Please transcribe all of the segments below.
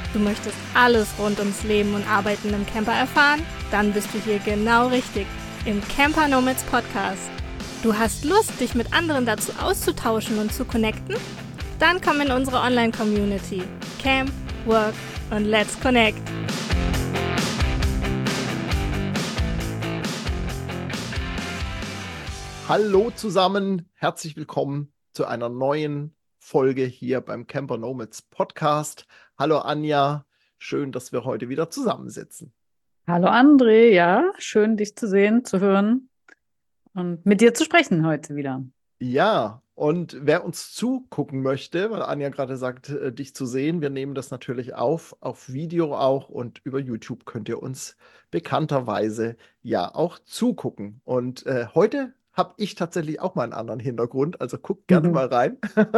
Du möchtest alles rund ums Leben und Arbeiten im Camper erfahren? Dann bist du hier genau richtig, im Camper Nomads Podcast. Du hast Lust, dich mit anderen dazu auszutauschen und zu connecten? Dann komm in unsere Online-Community. Camp, Work und Let's Connect. Hallo zusammen, herzlich willkommen zu einer neuen Folge hier beim Camper Nomads Podcast. Hallo Anja, schön, dass wir heute wieder zusammensitzen. Hallo André, ja, schön dich zu sehen, zu hören und mit dir zu sprechen heute wieder. Ja, und wer uns zugucken möchte, weil Anja gerade sagt, dich zu sehen, wir nehmen das natürlich auf Video auch, und über YouTube könnt ihr uns bekannterweise ja auch zugucken. Und heute habe ich tatsächlich auch mal einen anderen Hintergrund, also guckt gerne mal rein.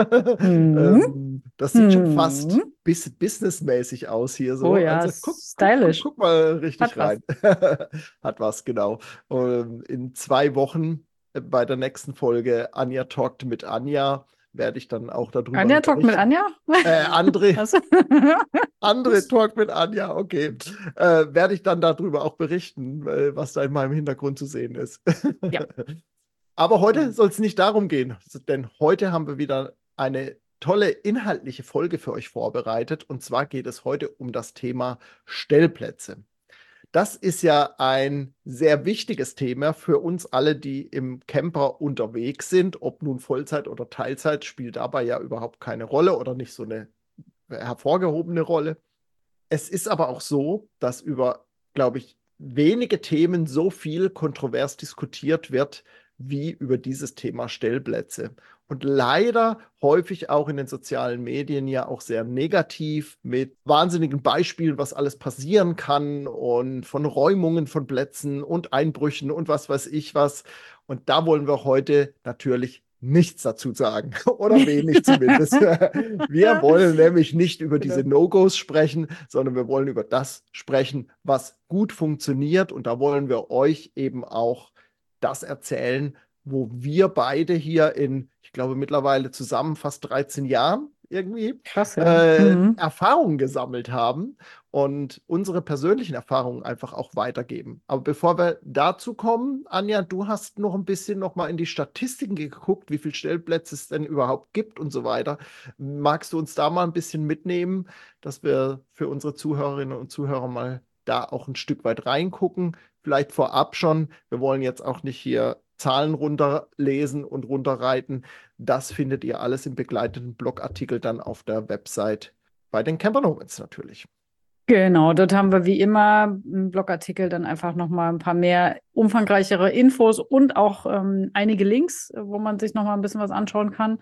Das sieht schon fast businessmäßig aus hier so. Oh ja, Also stylisch. guck mal richtig Hat was. rein. Hat was, genau. In 2 Wochen bei der nächsten Folge Anja talkt mit Anja werde ich dann auch darüber Anja talkt mit Anja? André, Also. André talkt mit Anja, okay. Werde ich dann darüber auch berichten, was da in meinem Hintergrund zu sehen ist. Ja. Aber heute soll es nicht darum gehen, denn heute haben wir wieder eine tolle inhaltliche Folge für euch vorbereitet. Und zwar geht es heute um das Thema Stellplätze. Das ist ja ein sehr wichtiges Thema für uns alle, die im Camper unterwegs sind. Ob nun Vollzeit oder Teilzeit, spielt dabei ja überhaupt keine Rolle oder nicht so eine hervorgehobene Rolle. Es ist aber auch so, dass über, glaube ich, wenige Themen so viel kontrovers diskutiert wird, wie über dieses Thema Stellplätze. Und leider häufig auch in den sozialen Medien ja auch sehr negativ mit wahnsinnigen Beispielen, was alles passieren kann, und von Räumungen von Plätzen und Einbrüchen und was weiß ich was. Und da wollen wir heute natürlich nichts dazu sagen oder wenig zumindest. Wir wollen nämlich nicht über diese No-Gos sprechen, sondern wir wollen über das sprechen, was gut funktioniert. Und da wollen wir euch eben auch das erzählen, wo wir beide hier in, ich glaube, mittlerweile zusammen fast 13 Jahren irgendwie Krass, ja. Erfahrungen gesammelt haben und unsere persönlichen Erfahrungen einfach auch weitergeben. Aber bevor wir dazu kommen, Anja, du hast noch ein bisschen noch mal in die Statistiken geguckt, wie viele Stellplätze es denn überhaupt gibt und so weiter. Magst du uns da mal ein bisschen mitnehmen, dass wir für unsere Zuhörerinnen und Zuhörer mal da auch ein Stück weit reingucken? Vielleicht vorab schon, wir wollen jetzt auch nicht hier Zahlen runterlesen und runterreiten. Das findet ihr alles im begleiteten Blogartikel dann auf der Website bei den Camper Nomads natürlich. Genau, dort haben wir wie immer im Blogartikel dann einfach nochmal ein paar mehr umfangreichere Infos und auch einige Links, wo man sich nochmal ein bisschen was anschauen kann.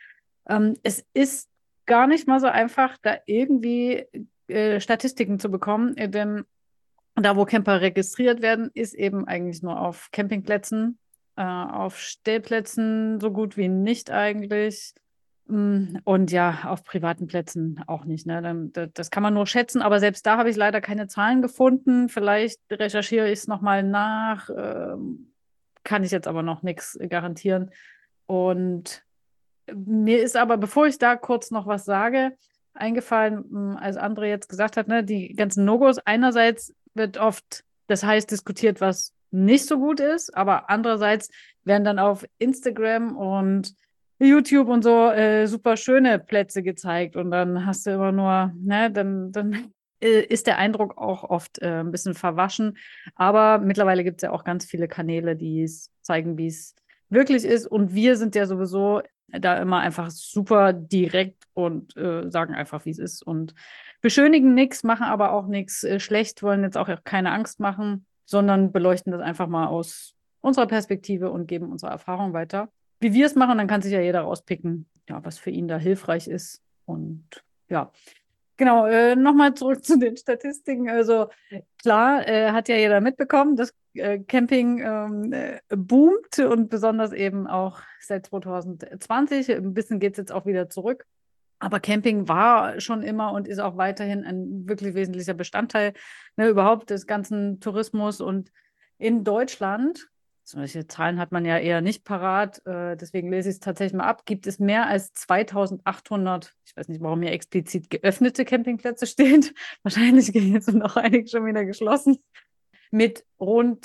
Es ist gar nicht mal so einfach, da irgendwie Statistiken zu bekommen, denn da, wo Camper registriert werden, ist eben eigentlich nur auf Campingplätzen, auf Stellplätzen so gut wie nicht eigentlich. Und ja, auf privaten Plätzen auch nicht. Ne? Das kann man nur schätzen, aber selbst da habe ich leider keine Zahlen gefunden. Vielleicht recherchiere ich es nochmal nach. Kann ich jetzt aber noch nichts garantieren. Und mir ist aber, bevor ich da kurz noch was sage, eingefallen, als André jetzt gesagt hat, ne, die ganzen No-Gos. Einerseits wird oft das heiß diskutiert, was nicht so gut ist, aber andererseits werden dann auf Instagram und YouTube und so super schöne Plätze gezeigt, und dann hast du immer nur, ne, dann ist der Eindruck auch oft ein bisschen verwaschen. Aber mittlerweile gibt es ja auch ganz viele Kanäle, die es zeigen, wie es wirklich ist, und wir sind ja sowieso da immer einfach super direkt und sagen einfach, wie es ist, und beschönigen nichts, machen aber auch nichts schlecht, wollen jetzt auch keine Angst machen, sondern beleuchten das einfach mal aus unserer Perspektive und geben unsere Erfahrung weiter. Wie wir es machen, dann kann sich ja jeder rauspicken, ja, was für ihn da hilfreich ist. Und ja, genau, nochmal zurück zu den Statistiken. Also klar, hat ja jeder mitbekommen, dass Camping boomt, und besonders eben auch seit 2020. Ein bisschen geht es jetzt auch wieder zurück. Aber Camping war schon immer und ist auch weiterhin ein wirklich wesentlicher Bestandteil, ne, überhaupt des ganzen Tourismus. Und in Deutschland, solche Zahlen hat man ja eher nicht parat, deswegen lese ich es tatsächlich mal ab, gibt es mehr als 2800, ich weiß nicht, warum hier explizit geöffnete Campingplätze steht, wahrscheinlich gehen jetzt noch einige schon wieder geschlossen, mit rund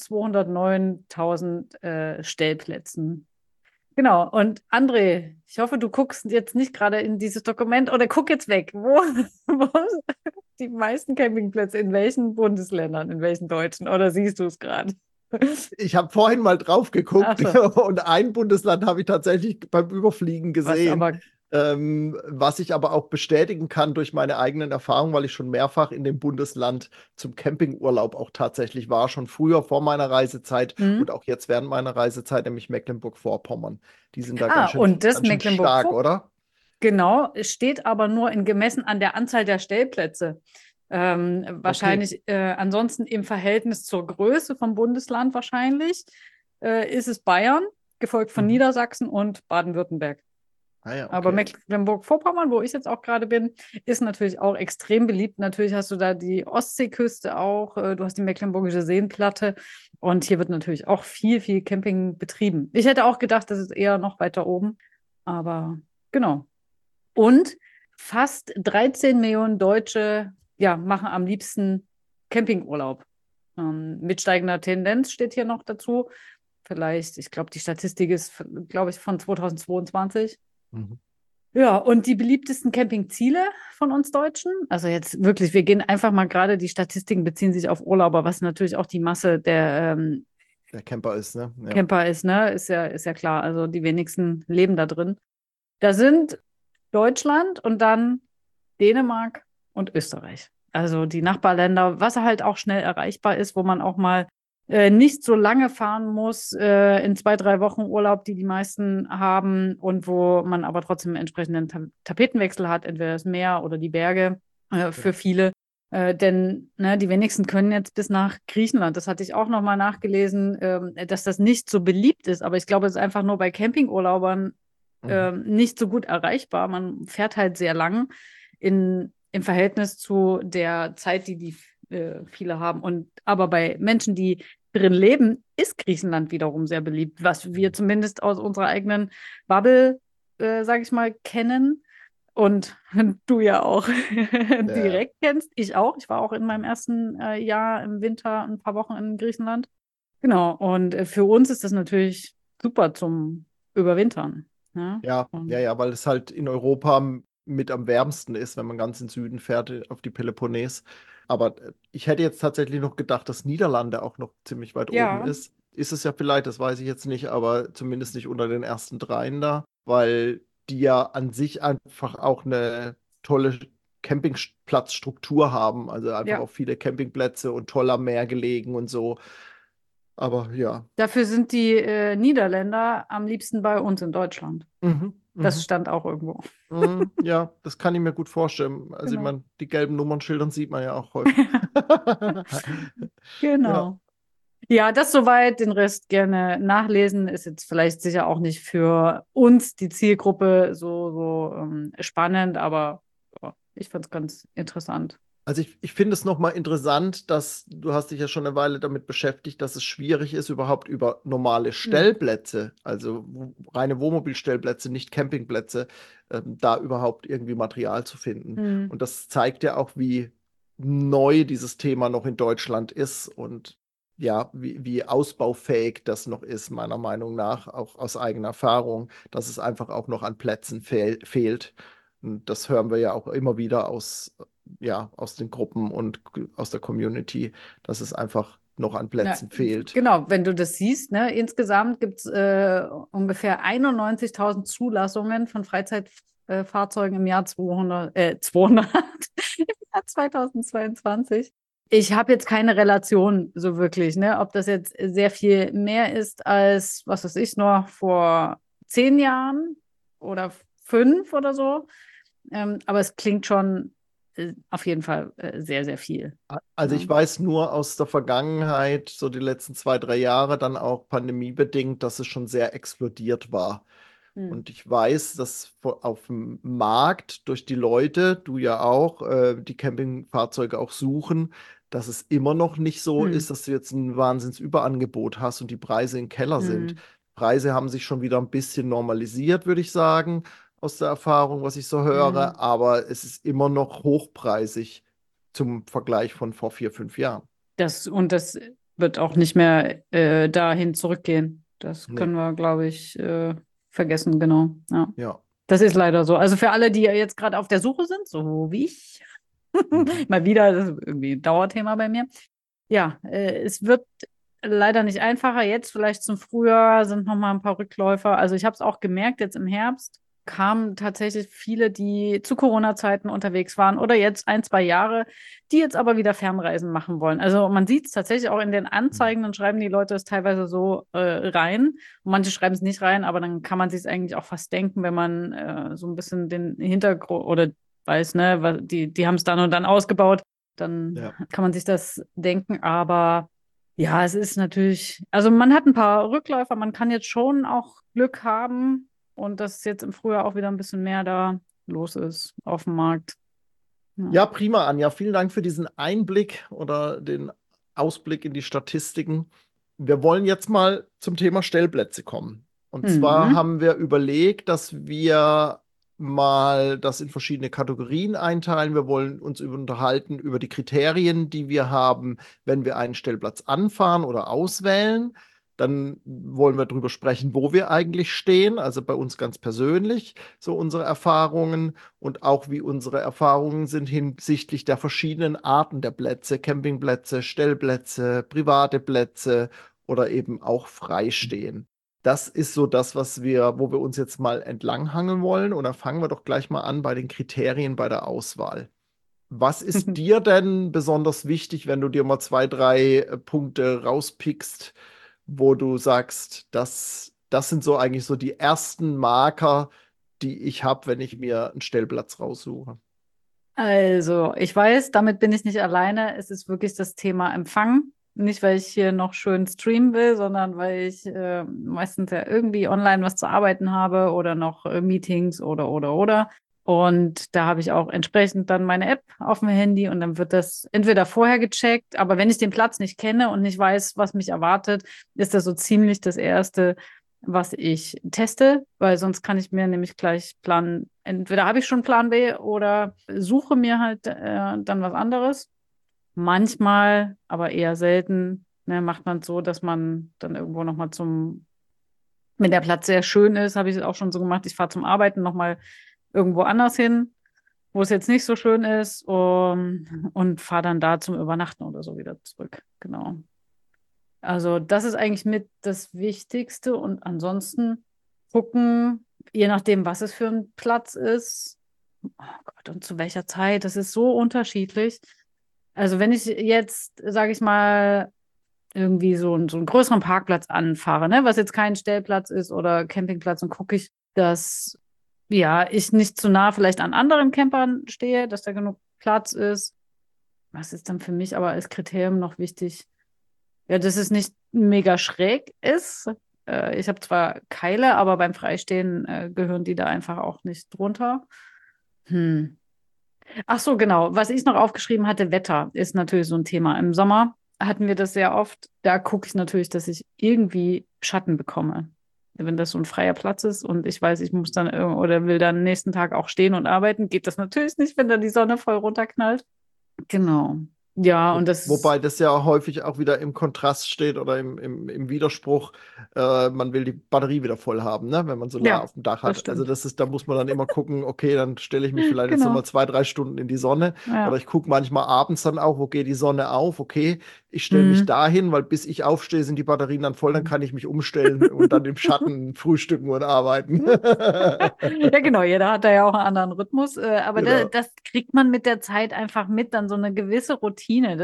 209.000 Stellplätzen. Genau, und André, ich hoffe, du guckst jetzt nicht gerade in dieses Dokument oder guck jetzt weg. Wo die meisten Campingplätze, in welchen Bundesländern, in welchen deutschen, oder siehst du es gerade? Ich habe vorhin mal drauf geguckt Ach so. und ein Bundesland habe ich tatsächlich beim Überfliegen gesehen, was ich aber auch bestätigen kann durch meine eigenen Erfahrungen, weil ich schon mehrfach in dem Bundesland zum Campingurlaub auch tatsächlich war, schon früher vor meiner Reisezeit und auch jetzt während meiner Reisezeit, nämlich Mecklenburg-Vorpommern. Die sind da ganz Und das schön stark, oder? Genau, es steht aber nur gemessen an der Anzahl der Stellplätze. Wahrscheinlich, ansonsten im Verhältnis zur Größe vom Bundesland wahrscheinlich, ist es Bayern, gefolgt von Niedersachsen und Baden-Württemberg. Ah ja, okay. Aber Mecklenburg-Vorpommern, wo ich jetzt auch gerade bin, ist natürlich auch extrem beliebt. Natürlich hast du da die Ostseeküste auch, du hast die Mecklenburgische Seenplatte und hier wird natürlich auch viel, viel Camping betrieben. Ich hätte auch gedacht, das ist eher noch weiter oben, aber genau. Und fast 13 Millionen Deutsche machen am liebsten Campingurlaub. Mit steigender Tendenz steht hier noch dazu. Vielleicht, ich glaube, die Statistik ist, glaube ich, von 2022. Ja, und die beliebtesten Campingziele von uns Deutschen, also jetzt wirklich, wir gehen einfach mal gerade, die Statistiken beziehen sich auf Urlauber, was natürlich auch die Masse der Camper ist, ne? Ja. Camper ist, ne? Ist ja klar. Also die wenigsten leben da drin. Da sind Deutschland und dann Dänemark und Österreich. Also die Nachbarländer, was halt auch schnell erreichbar ist, wo man auch mal nicht so lange fahren muss, in 2-3 Wochen Urlaub, die meisten haben und wo man aber trotzdem einen entsprechenden Tapetenwechsel hat, entweder das Meer oder die Berge für viele. Denn die wenigsten können jetzt bis nach Griechenland. Das hatte ich auch nochmal nachgelesen, dass das nicht so beliebt ist. Aber ich glaube, es ist einfach nur bei Campingurlaubern nicht so gut erreichbar. Man fährt halt sehr lang im Verhältnis zu der Zeit, die viele haben. Aber bei Menschen, die drin leben, ist Griechenland wiederum sehr beliebt, was wir zumindest aus unserer eigenen Bubble, sage ich mal, kennen. Und du ja auch direkt kennst. Ich auch. Ich war auch in meinem ersten Jahr im Winter ein paar Wochen in Griechenland. Genau. Und für uns ist das natürlich super zum Überwintern. Ne? Ja, weil es halt in Europa mit am wärmsten ist, wenn man ganz in den Süden fährt, auf die Peloponnes. Aber ich hätte jetzt tatsächlich noch gedacht, dass Niederlande auch noch ziemlich weit oben ist. Ist es ja vielleicht, das weiß ich jetzt nicht, aber zumindest nicht unter den ersten dreien da, weil die ja an sich einfach auch eine tolle Campingplatzstruktur haben. Also einfach auch viele Campingplätze und toll am Meer gelegen und so. Aber ja. Dafür sind die Niederländer am liebsten bei uns in Deutschland. Das stand auch irgendwo. Ja, das kann ich mir gut vorstellen. Also ich meine, die gelben Nummernschildern sieht man ja auch häufig. Genau. Ja, das soweit. Den Rest gerne nachlesen. Ist jetzt vielleicht sicher auch nicht für uns, die Zielgruppe, so spannend, aber ich fand es ganz interessant. Also ich finde es nochmal interessant, dass du hast dich ja schon eine Weile damit beschäftigt, dass es schwierig ist, überhaupt über normale Stellplätze, also reine Wohnmobilstellplätze, nicht Campingplätze, da überhaupt irgendwie Material zu finden. Und das zeigt ja auch, wie neu dieses Thema noch in Deutschland ist und ja, wie ausbaufähig das noch ist, meiner Meinung nach, auch aus eigener Erfahrung, dass es einfach auch noch an Plätzen fehlt. Und das hören wir ja auch immer wieder aus den Gruppen und aus der Community, dass es einfach noch an Plätzen fehlt. Genau, wenn du das siehst, ne, insgesamt gibt es ungefähr 91.000 Zulassungen von Freizeitfahrzeugen im Jahr 2022. Ich habe jetzt keine Relation so wirklich, ne, ob das jetzt sehr viel mehr ist als, was weiß ich, noch vor 10 Jahren oder 5 oder so. Aber es klingt schon auf jeden Fall sehr, sehr viel. Also ich weiß nur aus der Vergangenheit, so die letzten 2-3 Jahre, dann auch pandemiebedingt, dass es schon sehr explodiert war. Und ich weiß, dass auf dem Markt durch die Leute, du ja auch, die Campingfahrzeuge auch suchen, dass es immer noch nicht so Hm. ist, dass du jetzt ein Wahnsinnsüberangebot hast und die Preise im Keller sind. Hm. Preise haben sich schon wieder ein bisschen normalisiert, würde ich sagen, aus der Erfahrung, was ich so Hm. höre, aber es ist immer noch hochpreisig zum Vergleich von vor 4, 5 Jahren. Das wird auch nicht mehr dahin zurückgehen. Das Nee, können wir, glaube ich, vergessen, genau. Ja. ja. Das ist leider so. Also für alle, die jetzt gerade auf der Suche sind, so wie ich, Mhm. mal wieder, das ist irgendwie ein Dauerthema bei mir. Ja, es wird leider nicht einfacher. Jetzt vielleicht zum Frühjahr sind noch mal ein paar Rückläufer. Also ich habe es auch gemerkt, jetzt im Herbst kamen tatsächlich viele, die zu Corona-Zeiten unterwegs waren oder jetzt 1, 2 Jahre, die jetzt aber wieder Fernreisen machen wollen. Also man sieht es tatsächlich auch in den Anzeigen, dann schreiben die Leute es teilweise so rein. Und manche schreiben es nicht rein, aber dann kann man sich es eigentlich auch fast denken, wenn man so ein bisschen den Hintergrund oder weiß, ne, die haben es dann und dann ausgebaut, dann Ja. kann man sich das denken. Aber ja, es ist natürlich, also man hat ein paar Rückläufer, man kann jetzt schon auch Glück haben und dass jetzt im Frühjahr auch wieder ein bisschen mehr da los ist auf dem Markt. Ja. Ja, prima, Anja. Vielen Dank für diesen Einblick oder den Ausblick in die Statistiken. Wir wollen jetzt mal zum Thema Stellplätze kommen. Und zwar Mhm. haben wir überlegt, dass wir mal das in verschiedene Kategorien einteilen. Wir wollen uns unterhalten über die Kriterien, die wir haben, wenn wir einen Stellplatz anfahren oder auswählen. Dann wollen wir darüber sprechen, wo wir eigentlich stehen, also bei uns ganz persönlich, so unsere Erfahrungen und auch wie unsere Erfahrungen sind hinsichtlich der verschiedenen Arten der Plätze, Campingplätze, Stellplätze, private Plätze oder eben auch Freistehen. Das ist so das, wo wir uns jetzt mal entlanghangeln wollen. Und da fangen wir doch gleich mal an bei den Kriterien bei der Auswahl. Was ist dir denn besonders wichtig, wenn du dir mal 2, 3 Punkte rauspickst, wo du sagst, das sind so eigentlich so die ersten Marker, die ich habe, wenn ich mir einen Stellplatz raussuche? Also, ich weiß, damit bin ich nicht alleine. Es ist wirklich das Thema Empfang. Nicht, weil ich hier noch schön streamen will, sondern weil ich meistens ja irgendwie online was zu arbeiten habe oder noch Meetings oder. Und da habe ich auch entsprechend dann meine App auf dem Handy und dann wird das entweder vorher gecheckt, aber wenn ich den Platz nicht kenne und nicht weiß, was mich erwartet, ist das so ziemlich das Erste, was ich teste, weil sonst kann ich mir nämlich gleich planen, entweder habe ich schon Plan B oder suche mir halt dann was anderes. Manchmal, aber eher selten, ne, macht man es so, dass man dann irgendwo nochmal wenn der Platz sehr schön ist, habe ich es auch schon so gemacht, ich fahre zum Arbeiten nochmal irgendwo anders hin, wo es jetzt nicht so schön ist und fahre dann da zum Übernachten oder so wieder zurück. Genau. Also das ist eigentlich mit das Wichtigste und ansonsten gucken, je nachdem, was es für ein Platz ist. Oh Gott, und zu welcher Zeit, das ist so unterschiedlich. Also wenn ich jetzt, sage ich mal, irgendwie so einen größeren Parkplatz anfahre, ne, was jetzt kein Stellplatz ist oder Campingplatz, und gucke ich, dass ja, ich nicht zu nah vielleicht an anderen Campern stehe, dass da genug Platz ist. Was ist dann für mich aber als Kriterium noch wichtig? Ja, dass es nicht mega schräg ist. Ich habe zwar Keile, aber beim Freistehen gehören die da einfach auch nicht drunter. Hm. Ach so, genau. Was ich noch aufgeschrieben hatte, Wetter ist natürlich so ein Thema. Im Sommer hatten wir das sehr oft. Da gucke ich natürlich, dass ich irgendwie Schatten bekomme. Wenn das so ein freier Platz ist und ich weiß, ich muss dann oder will dann nächsten Tag auch stehen und arbeiten, geht das natürlich nicht, wenn da die Sonne voll runterknallt. Genau. Ja, und das. Wobei das ja häufig auch wieder im Kontrast steht oder im Widerspruch. Man will die Batterie wieder voll haben, ne? Wenn man Solar Ja, auf dem Dach das hat. Also stimmt. da muss man dann immer gucken, okay, dann stelle ich mich vielleicht jetzt nochmal Genau. 2, 3 Stunden in die Sonne. Oder Ja. ich gucke manchmal abends dann auch, wo geht die Sonne auf? Okay, ich stelle mich Hm. dahin, weil bis ich aufstehe, sind die Batterien dann voll, dann kann ich mich umstellen und dann im Schatten frühstücken und arbeiten. Ja, genau, jeder hat da ja auch einen anderen Rhythmus, aber Genau. das kriegt man mit der Zeit einfach mit, dann so eine gewisse Routine.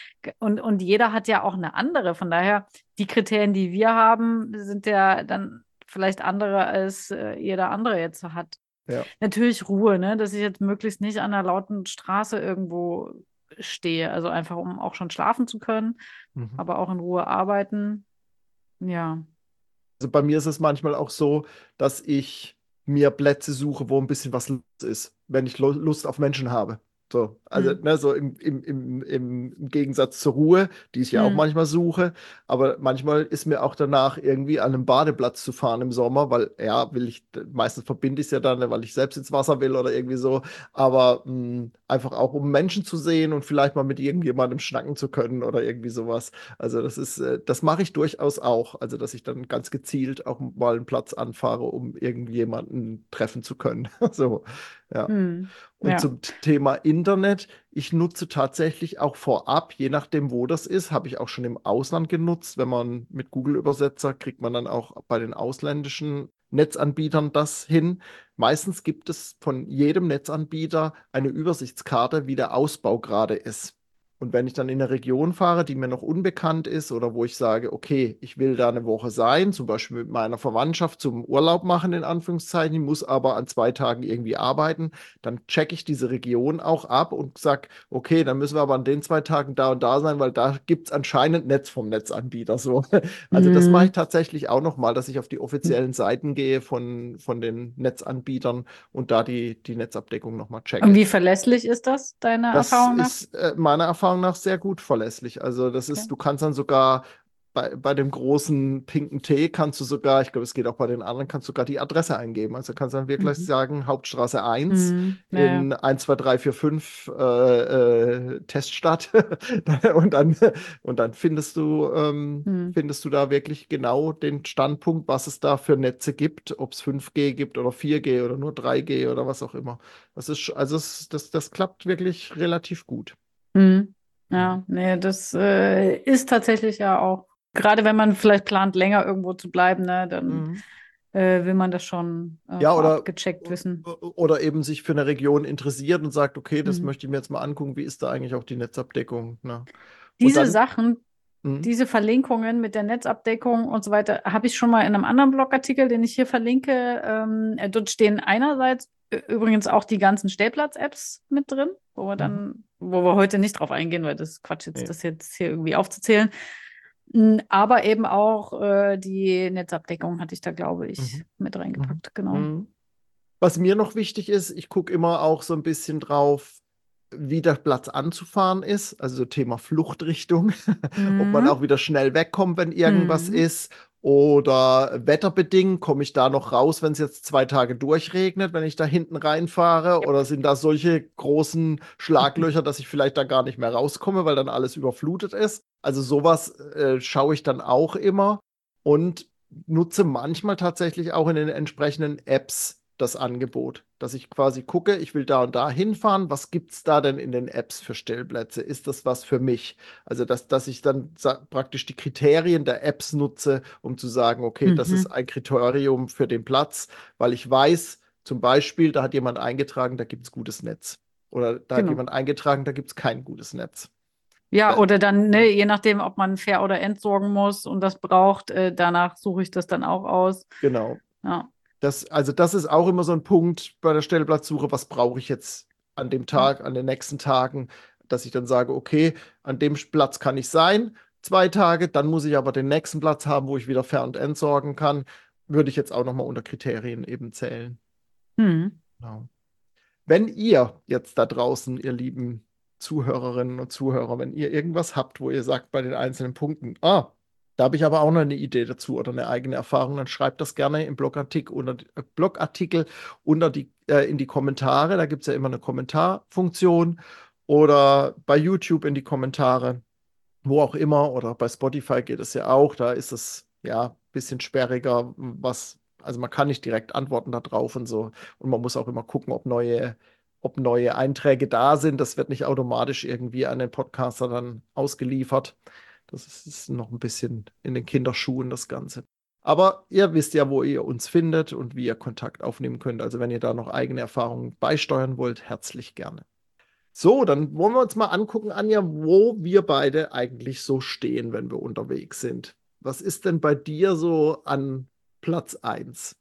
Und jeder hat ja auch eine andere. Von daher, die Kriterien, die wir haben, sind ja dann vielleicht andere, als jeder andere jetzt hat. Ja. Natürlich Ruhe, ne? Dass ich jetzt möglichst nicht an einer lauten Straße irgendwo stehe. Also einfach, um auch schon schlafen zu können, Mhm. aber auch in Ruhe arbeiten. Ja. Also bei mir ist es manchmal auch so, dass ich mir Plätze suche, wo ein bisschen was los ist, wenn ich Lust auf Menschen habe. So, also ne, so im Gegensatz zur Ruhe, die ich ja auch manchmal suche, aber manchmal ist mir auch danach irgendwie an einem Badeplatz zu fahren im Sommer, weil ja, meistens verbinde ich es ja dann, weil ich selbst ins Wasser will oder irgendwie so, aber einfach auch um Menschen zu sehen und vielleicht mal mit irgendjemandem schnacken zu können oder irgendwie sowas. Also das mache ich durchaus auch, also dass ich dann ganz gezielt auch mal einen Platz anfahre, um irgendjemanden treffen zu können. So, ja. Und Ja. zum Thema Internet, ich nutze tatsächlich auch vorab, je nachdem, wo das ist, habe ich auch schon im Ausland genutzt. Wenn man mit Google-Übersetzer kriegt man dann auch bei den ausländischen Netzanbietern das hin. Meistens gibt es von jedem Netzanbieter eine Übersichtskarte, wie der Ausbau gerade ist. Und wenn ich dann in eine Region fahre, die mir noch unbekannt ist oder wo ich sage, okay, ich will da eine Woche sein, zum Beispiel mit meiner Verwandtschaft zum Urlaub machen, in Anführungszeichen, ich muss aber an 2 Tagen irgendwie arbeiten, dann checke ich diese Region auch ab und sage, okay, dann müssen wir aber an den 2 Tagen da und da sein, weil da gibt es anscheinend Netz vom Netzanbieter. So. Also das mache ich tatsächlich auch nochmal, dass ich auf die offiziellen Seiten gehe von den Netzanbietern und da die Netzabdeckung nochmal checke. Und wie verlässlich ist das, deiner Das Erfahrung nach? ist meiner Erfahrung nach sehr gut verlässlich. Also das Okay. ist, du kannst dann sogar bei dem großen pinken T kannst du sogar, ich glaube, es geht auch bei den anderen, kannst du sogar die Adresse eingeben. Also kannst dann wirklich sagen, Hauptstraße 1 in 1, 2, 3, 4, 5 Teststadt. und dann findest du da wirklich genau den Standpunkt, was es da für Netze gibt, ob es 5G gibt oder 4G oder nur 3G oder was auch immer. Das klappt wirklich relativ gut. Ja, nee, das ist tatsächlich ja auch, gerade wenn man vielleicht plant, länger irgendwo zu bleiben, ne, dann will man das schon Ja, vorab gecheckt wissen. oder eben sich für eine Region interessiert und sagt, okay, das möchte ich mir jetzt mal angucken, wie ist da eigentlich auch die Netzabdeckung? Ne? Diese dann, Sachen, diese Verlinkungen mit der Netzabdeckung und so weiter, habe ich schon mal in einem anderen Blogartikel, den ich hier verlinke. Dort stehen einerseits übrigens auch die ganzen Stellplatz-Apps mit drin, wo wir heute nicht drauf eingehen, weil das ist Quatsch, das jetzt hier irgendwie aufzuzählen. Aber eben auch die Netzabdeckung hatte ich da, glaube ich, mit reingepackt, genau. Was mir noch wichtig ist, ich gucke immer auch so ein bisschen drauf, wie der Platz anzufahren ist, also so Thema Fluchtrichtung, ob man auch wieder schnell wegkommt, wenn irgendwas ist. Oder wetterbedingt, komme ich da noch raus, wenn es jetzt 2 Tage durchregnet, wenn ich da hinten reinfahre? Oder sind da solche großen Schlaglöcher, dass ich vielleicht da gar nicht mehr rauskomme, weil dann alles überflutet ist? Also sowas schaue ich dann auch immer und nutze manchmal tatsächlich auch in den entsprechenden Apps das Angebot, dass ich quasi gucke, ich will da und da hinfahren, was gibt es da denn in den Apps für Stellplätze? Ist das was für mich? Also, dass ich dann praktisch die Kriterien der Apps nutze, um zu sagen, okay, das ist ein Kriterium für den Platz, weil ich weiß, zum Beispiel, da hat jemand eingetragen, da gibt es gutes Netz. Oder da hat jemand eingetragen, da gibt es kein gutes Netz. Ja, oder dann, ne, je nachdem, ob man fair oder entsorgen muss und das braucht, danach suche ich das dann auch aus. Genau. Ja. Das ist auch immer so ein Punkt bei der Stellplatzsuche, was brauche ich jetzt an dem Tag, an den nächsten Tagen, dass ich dann sage, okay, an dem Platz kann ich sein, 2 Tage, dann muss ich aber den nächsten Platz haben, wo ich wieder fair und entsorgen kann, würde ich jetzt auch nochmal unter Kriterien eben zählen. Genau. Wenn ihr jetzt da draußen, ihr lieben Zuhörerinnen und Zuhörer, wenn ihr irgendwas habt, wo ihr sagt bei den einzelnen Punkten, da habe ich aber auch noch eine Idee dazu oder eine eigene Erfahrung, dann schreibt das gerne im Blogartikel in die Kommentare. Da gibt es ja immer eine Kommentarfunktion oder bei YouTube in die Kommentare, wo auch immer, oder bei Spotify geht es ja auch. Da ist es ja ein bisschen sperriger, also man kann nicht direkt antworten darauf und so. Und man muss auch immer gucken, ob neue Einträge da sind. Das wird nicht automatisch irgendwie an den Podcaster dann ausgeliefert. Das ist noch ein bisschen in den Kinderschuhen, das Ganze. Aber ihr wisst ja, wo ihr uns findet und wie ihr Kontakt aufnehmen könnt. Also wenn ihr da noch eigene Erfahrungen beisteuern wollt, herzlich gerne. So, dann wollen wir uns mal angucken, Anja, wo wir beide eigentlich so stehen, wenn wir unterwegs sind. Was ist denn bei dir so an Platz 1?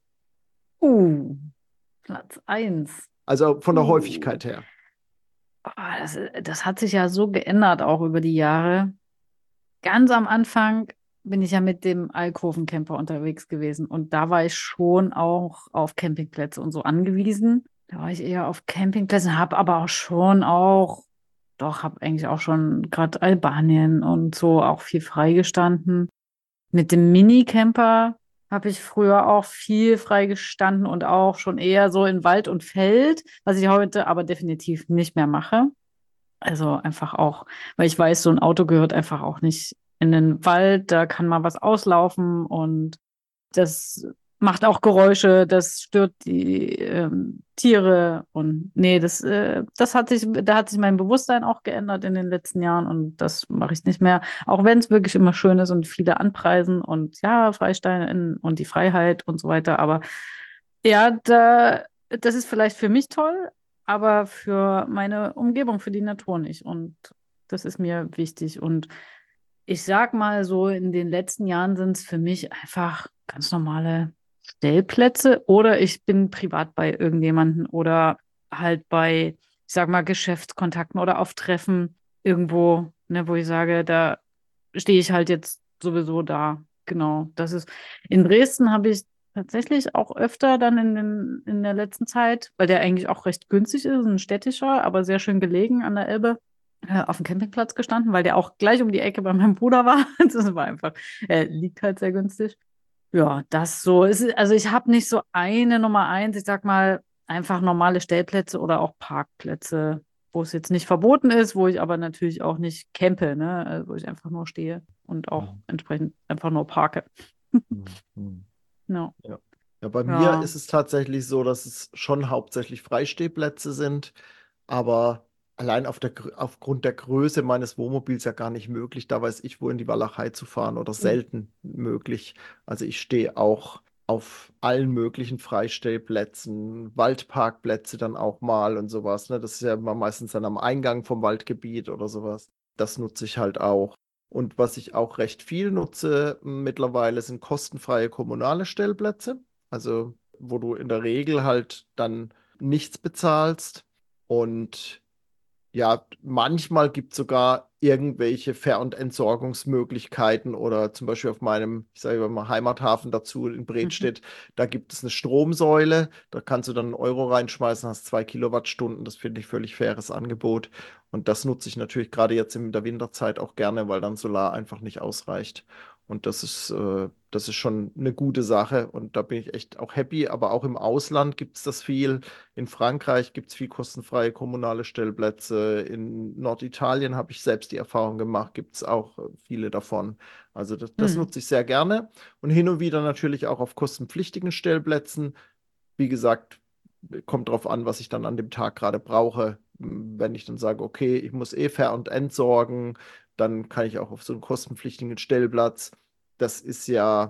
Platz 1. Also von der Häufigkeit her. Das hat sich ja so geändert auch über die Jahre. Ganz am Anfang bin ich ja mit dem Alkoven-Camper unterwegs gewesen und da war ich schon auch auf Campingplätze und so angewiesen. Da war ich eher auf Campingplätzen, habe aber auch schon auch, doch, habe eigentlich auch schon gerade Albanien und so auch viel freigestanden. Mit dem Minicamper habe ich früher auch viel freigestanden und auch schon eher so in Wald und Feld, was ich heute aber definitiv nicht mehr mache. Also einfach auch, weil ich weiß, so ein Auto gehört einfach auch nicht in den Wald, da kann mal was auslaufen und das macht auch Geräusche, das stört die Tiere und nee, das da hat sich mein Bewusstsein auch geändert in den letzten Jahren und das mache ich nicht mehr. Auch wenn es wirklich immer schön ist und viele anpreisen und ja, Freistein und die Freiheit und so weiter, aber ja, das ist vielleicht für mich toll, aber für meine Umgebung, für die Natur nicht und das ist mir wichtig und ich sag mal so, in den letzten Jahren sind es für mich einfach ganz normale Stellplätze oder ich bin privat bei irgendjemanden oder halt bei, ich sag mal, Geschäftskontakten oder auf Treffen irgendwo, ne, wo ich sage, da stehe ich halt jetzt sowieso da. Genau, das ist. In Dresden habe ich tatsächlich auch öfter dann in der letzten Zeit, weil der eigentlich auch recht günstig ist, ein städtischer, aber sehr schön gelegen an der Elbe auf dem Campingplatz gestanden, weil der auch gleich um die Ecke bei meinem Bruder war. Das war einfach, liegt halt sehr günstig. Ja, das so. Also ich habe nicht so eine Nummer eins, ich sag mal einfach normale Stellplätze oder auch Parkplätze, wo es jetzt nicht verboten ist, wo ich aber natürlich auch nicht campe, ne? Also wo ich einfach nur stehe und auch Mhm. entsprechend einfach nur parke. Mhm. No. Ja. Ja, bei mir Ja. ist es tatsächlich so, dass es schon hauptsächlich Freistehplätze sind, aber allein aufgrund der Größe meines Wohnmobils ja gar nicht möglich, da weiß ich, wo in die Walachei zu fahren oder Hm. selten möglich. Also ich stehe auch auf allen möglichen Freistehplätzen, Waldparkplätze dann auch mal und sowas. Ne? Das ist ja immer meistens dann am Eingang vom Waldgebiet oder sowas. Das nutze ich halt auch. Und was ich auch recht viel nutze mittlerweile sind kostenfreie kommunale Stellplätze. Also wo du in der Regel halt dann nichts bezahlst. Und ja, manchmal gibt es sogar irgendwelche Ver- und Entsorgungsmöglichkeiten oder zum Beispiel auf meinem, ich sage mal, Heimathafen dazu in Mhm. Bredstedt, da gibt es eine Stromsäule, da kannst du dann einen Euro reinschmeißen, hast 2 Kilowattstunden, das finde ich völlig faires Angebot. Und das nutze ich natürlich gerade jetzt in der Winterzeit auch gerne, weil dann Solar einfach nicht ausreicht. Und das ist schon eine gute Sache und da bin ich echt auch happy, aber auch im Ausland gibt es das viel. In Frankreich gibt es viel kostenfreie kommunale Stellplätze. In Norditalien habe ich selbst die Erfahrung gemacht, gibt es auch viele davon. Also das Hm. nutze ich sehr gerne und hin und wieder natürlich auch auf kostenpflichtigen Stellplätzen. Wie gesagt, kommt drauf an, was ich dann an dem Tag gerade brauche. Wenn ich dann sage, okay, ich muss eh Ver- und Entsorgen, dann kann ich auch auf so einen kostenpflichtigen Stellplatz. Das ist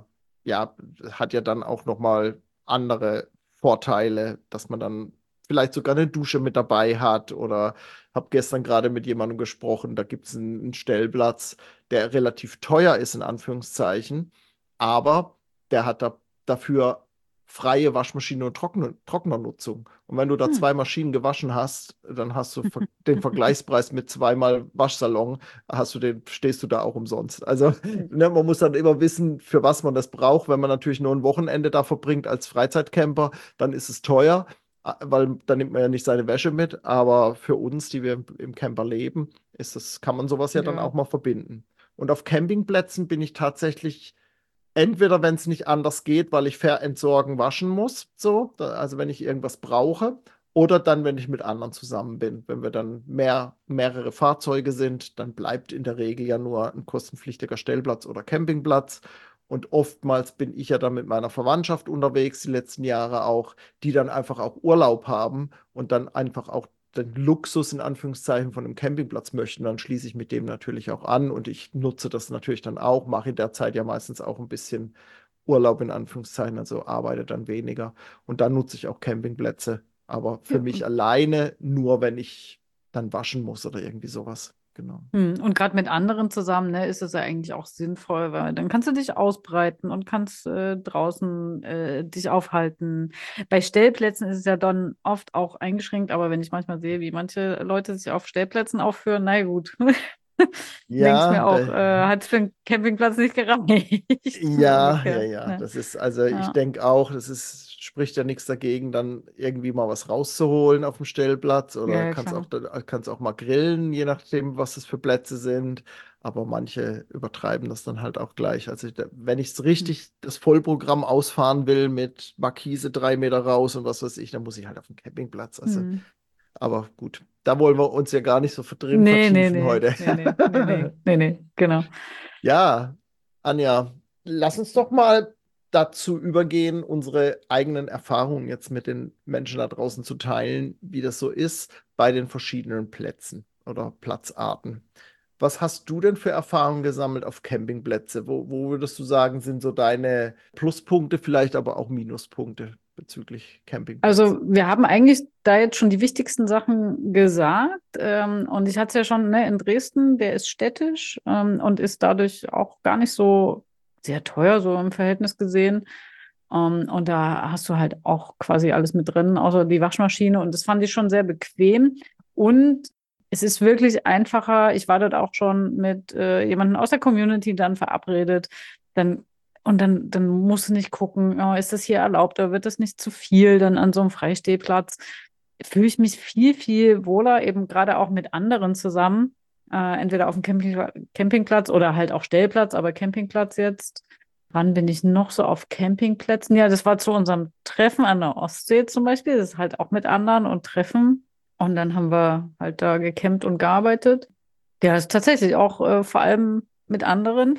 ja, hat ja dann auch nochmal andere Vorteile, dass man dann vielleicht sogar eine Dusche mit dabei hat oder habe gestern gerade mit jemandem gesprochen, da gibt es einen Stellplatz, der relativ teuer ist, in Anführungszeichen, aber der hat dafür freie Waschmaschine und Trocknernutzung. Und wenn du da Hm. 2 Maschinen gewaschen hast, dann hast du den Vergleichspreis mit zweimal Waschsalon, stehst du da auch umsonst. Also, ne, man muss dann immer wissen, für was man das braucht. Wenn man natürlich nur ein Wochenende da verbringt als Freizeitcamper, dann ist es teuer, weil dann nimmt man ja nicht seine Wäsche mit. Aber für uns, die wir im Camper leben, kann man sowas ja dann Ja. auch mal verbinden. Und auf Campingplätzen bin ich tatsächlich entweder, wenn es nicht anders geht, weil ich entsorgen, waschen muss, so, also wenn ich irgendwas brauche, oder dann, wenn ich mit anderen zusammen bin. Wenn wir dann mehrere Fahrzeuge sind, dann bleibt in der Regel ja nur ein kostenpflichtiger Stellplatz oder Campingplatz. Und oftmals bin ich ja dann mit meiner Verwandtschaft unterwegs, die letzten Jahre auch, die dann einfach auch Urlaub haben und dann einfach auch den Luxus in Anführungszeichen von einem Campingplatz möchten, dann schließe ich mit dem natürlich auch an und ich nutze das natürlich dann auch, mache in der Zeit ja meistens auch ein bisschen Urlaub in Anführungszeichen, also arbeite dann weniger und dann nutze ich auch Campingplätze, aber für Ja. mich alleine nur, wenn ich dann waschen muss oder irgendwie sowas. Genau. Und gerade mit anderen zusammen, ne, ist es ja eigentlich auch sinnvoll, weil dann kannst du dich ausbreiten und kannst draußen dich aufhalten. Bei Stellplätzen ist es ja dann oft auch eingeschränkt, aber wenn ich manchmal sehe, wie manche Leute sich auf Stellplätzen aufführen, na gut, Denke ich Ja, mir auch, hat für einen Campingplatz nicht gereicht. So ungefähr. ja. Ne? Das ist, also ich Ja. denke auch, spricht ja nichts dagegen, dann irgendwie mal was rauszuholen auf dem Stellplatz oder Ja, klar. kannst auch mal grillen, je nachdem, was das für Plätze sind. Aber manche übertreiben das dann halt auch gleich. Also wenn ich Hm. richtig das Vollprogramm ausfahren will mit Markise 3 Meter raus und was weiß ich, dann muss ich halt auf den Campingplatz. Also, Hm. aber gut, da wollen wir uns ja gar nicht so drin Nee, nee, vertiefen nee, heute. nee, nee, nee, nee, nee, nee, genau. Ja, Anja, lass uns doch mal dazu übergehen, unsere eigenen Erfahrungen jetzt mit den Menschen da draußen zu teilen, wie das so ist bei den verschiedenen Plätzen oder Platzarten. Was hast du denn für Erfahrungen gesammelt auf Campingplätze? Wo würdest du sagen, sind so deine Pluspunkte, vielleicht aber auch Minuspunkte bezüglich Campingplätze? Also wir haben eigentlich da jetzt schon die wichtigsten Sachen gesagt. Und ich hatte es ja schon, ne, in Dresden, der ist städtisch und ist dadurch auch gar nicht so sehr teuer, so im Verhältnis gesehen. Und da hast du halt auch quasi alles mit drin, außer die Waschmaschine. Und das fand ich schon sehr bequem. Und es ist wirklich einfacher. Ich war dort auch schon mit jemandem aus der Community dann verabredet. Dann dann musst du nicht gucken, oh, ist das hier erlaubt oder wird das nicht zu viel dann an so einem Freistehplatz? Fühle ich mich viel, viel wohler, eben gerade auch mit anderen zusammen. Entweder auf dem Campingplatz oder halt auch Stellplatz, aber Campingplatz jetzt. Wann bin ich noch so auf Campingplätzen? Ja, das war zu unserem Treffen an der Ostsee zum Beispiel. Das ist halt auch mit anderen und Treffen. Und dann haben wir halt da gecampt und gearbeitet. Ja, ist tatsächlich auch vor allem mit anderen.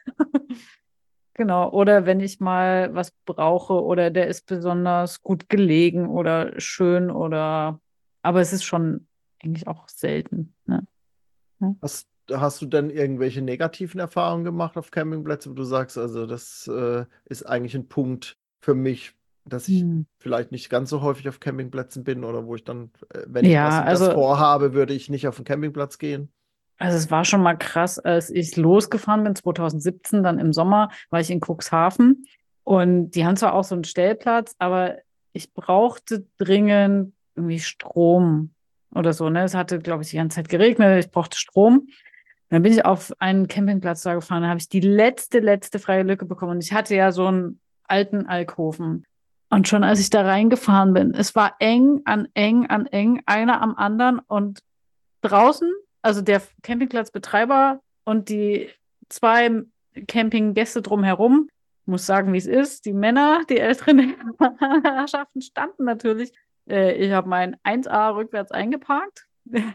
Genau, oder wenn ich mal was brauche oder der ist besonders gut gelegen oder schön oder, aber es ist schon eigentlich auch selten. Ne? Ja. Hast du denn irgendwelche negativen Erfahrungen gemacht auf Campingplätzen, wo du sagst, also das ist eigentlich ein Punkt für mich, dass ich Hm. vielleicht nicht ganz so häufig auf Campingplätzen bin oder wo ich dann, wenn ich das Ja, und das vorhabe, würde ich nicht auf den Campingplatz gehen? also es war schon mal krass, als ich losgefahren bin, 2017, dann im Sommer, war ich in Cuxhaven und die haben zwar auch so einen Stellplatz, aber ich brauchte dringend irgendwie Strom oder so, ne? Es hatte, glaube ich, die ganze Zeit geregnet, ich brauchte Strom. Dann bin ich auf einen Campingplatz da gefahren, da habe ich die letzte freie Lücke bekommen. Und ich hatte ja so einen alten Alkoven. Und schon als ich da reingefahren bin, es war eng an eng an eng, einer am anderen. Und draußen, also der Campingplatzbetreiber und die zwei Campinggäste drumherum, muss sagen, wie es ist. Die Männer, die älteren Herrschaften standen natürlich. Ich habe mein 1A rückwärts eingeparkt.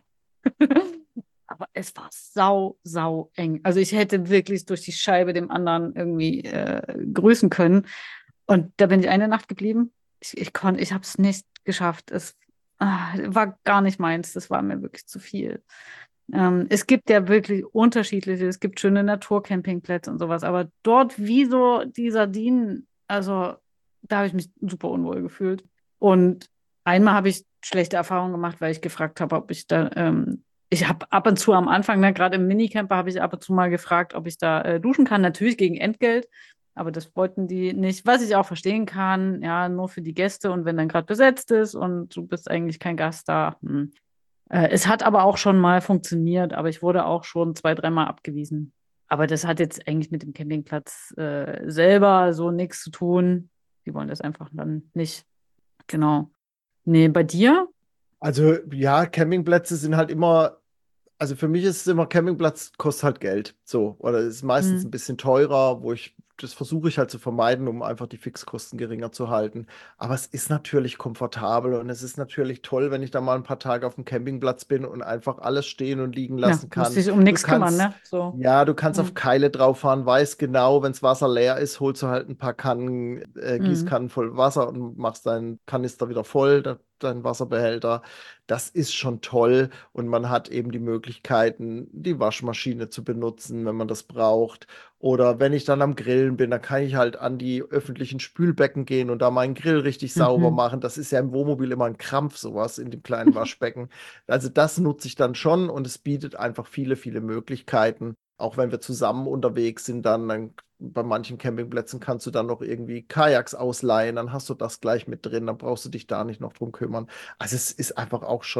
Aber es war sau eng. Also ich hätte wirklich durch die Scheibe dem anderen irgendwie grüßen können. Und da bin ich eine Nacht geblieben. Ich habe es nicht geschafft. Es war gar nicht meins. Das war mir wirklich zu viel. Es gibt ja wirklich unterschiedliche, es gibt schöne Naturcampingplätze und sowas, aber dort wie so die Sardinen, also da habe ich mich super unwohl gefühlt. Und einmal habe ich schlechte Erfahrungen gemacht, weil ich gefragt habe, ob ich da, ich habe ab und zu am Anfang, ne, gerade im Minicamper, habe ich ab und zu mal gefragt, ob ich da duschen kann, natürlich gegen Entgelt. Aber das wollten die nicht, was ich auch verstehen kann, ja, nur für die Gäste und wenn dann gerade besetzt ist und du bist eigentlich kein Gast da. Es hat aber auch schon mal funktioniert, aber ich wurde auch schon zwei, dreimal abgewiesen. Aber das hat jetzt eigentlich mit dem Campingplatz selber so nichts zu tun. Die wollen das einfach dann nicht. Genau. Nee, bei dir? Also ja, Campingplätze sind halt immer, also für mich ist es immer, Campingplatz kostet halt Geld. So. Oder ist meistens Hm. ein bisschen teurer, das versuche ich halt zu vermeiden, um einfach die Fixkosten geringer zu halten. Aber es ist natürlich komfortabel und es ist natürlich toll, wenn ich da mal ein paar Tage auf dem Campingplatz bin und einfach alles stehen und liegen Ja, lassen musst kann. dich um Du nichts kümmern, kannst, ne? So. ja, du kannst auf Hm. Keile drauf fahren, weißt genau, wenn das Wasser leer ist, holst du halt ein paar Hm. Gießkannen voll Wasser und machst deinen Kanister wieder voll, deinen Wasserbehälter. Das ist schon toll. Und man hat eben die Möglichkeiten, die Waschmaschine zu benutzen, wenn man das braucht. Oder wenn ich dann am Grillen bin, dann kann ich halt an die öffentlichen Spülbecken gehen und da meinen Grill richtig sauber Mhm. machen. Das ist ja im Wohnmobil immer ein Krampf, sowas in dem kleinen Waschbecken. Also das nutze ich dann schon und es bietet einfach viele Möglichkeiten. Auch wenn wir zusammen unterwegs sind, dann bei manchen Campingplätzen kannst du dann noch irgendwie Kajaks ausleihen, dann hast du das gleich mit drin, dann brauchst du dich da nicht noch drum kümmern. Also es ist einfach auch schon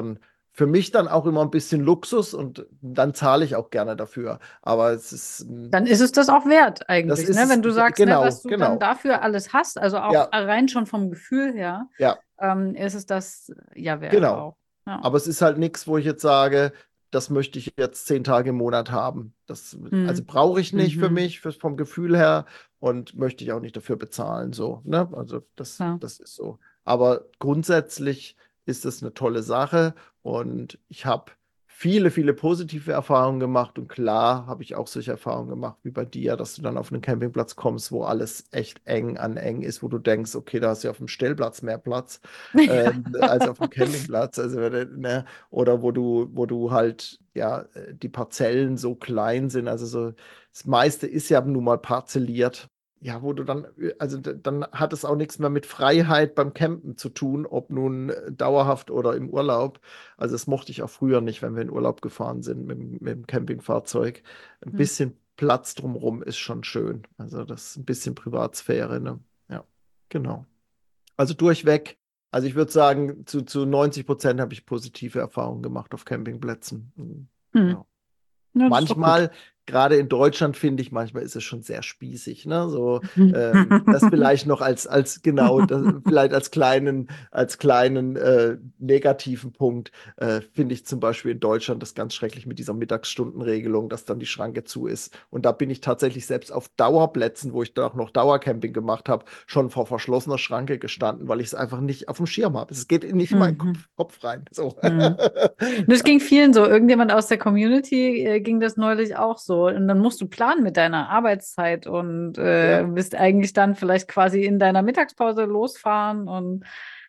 für mich dann auch immer ein bisschen Luxus und dann zahle ich auch gerne dafür. Aber es ist, Dann ist es das auch wert das eigentlich, ist ne? es, Wenn du sagst, ne, was genau, du dann genau. dafür alles hast, also auch Ja, rein schon vom Gefühl her, ja, ist es das ja wert genau. auch. Ja. Aber es ist halt nichts, wo ich jetzt sage, das möchte ich jetzt 10 Tage im Monat haben. Also Hm. brauche ich nicht für Mhm. mich, vom Gefühl her und möchte ich auch nicht dafür bezahlen. So, ne? Also Ja. das ist so. Aber grundsätzlich ist es eine tolle Sache und ich habe viele, viele positive Erfahrungen gemacht und klar habe ich auch solche Erfahrungen gemacht wie bei dir, dass du dann auf einen Campingplatz kommst, wo alles echt eng an eng ist, wo du denkst, okay, da hast du ja auf dem Stellplatz mehr Platz als auf dem Campingplatz. Also, ne, oder wo du halt, ja, die Parzellen so klein sind. Also so, das meiste ist ja nun mal parzelliert. Ja, wo du dann, also dann hat es auch nichts mehr mit Freiheit beim Campen zu tun, ob nun dauerhaft oder im Urlaub. Also das mochte ich auch früher nicht, wenn wir in Urlaub gefahren sind mit dem Campingfahrzeug. Ein Hm. bisschen Platz drumherum ist schon schön. Also das ist ein bisschen Privatsphäre, ne? Ja, genau. Also durchweg. Also ich würde sagen, zu 90% habe ich positive Erfahrungen gemacht auf Campingplätzen. Hm. Ja. Ja, das ist doch gut. Manchmal, gerade in Deutschland, finde ich, manchmal ist es schon sehr spießig, ne? So, das vielleicht noch genau, das, vielleicht als kleinen negativen Punkt, finde ich zum Beispiel in Deutschland das ganz schrecklich mit dieser Mittagsstundenregelung, dass dann die Schranke zu ist. Und da bin ich tatsächlich selbst auf Dauerplätzen, wo ich da auch noch Dauercamping gemacht habe, schon vor verschlossener Schranke gestanden, weil ich es einfach nicht auf dem Schirm habe. Es geht nicht in meinen Mhm. Kopf rein. So. Mhm. Das ging vielen so. Irgendjemand aus der Community ging das neulich auch so. Und dann musst du planen mit deiner Arbeitszeit und Ja. bist eigentlich dann vielleicht quasi in deiner Mittagspause losfahren und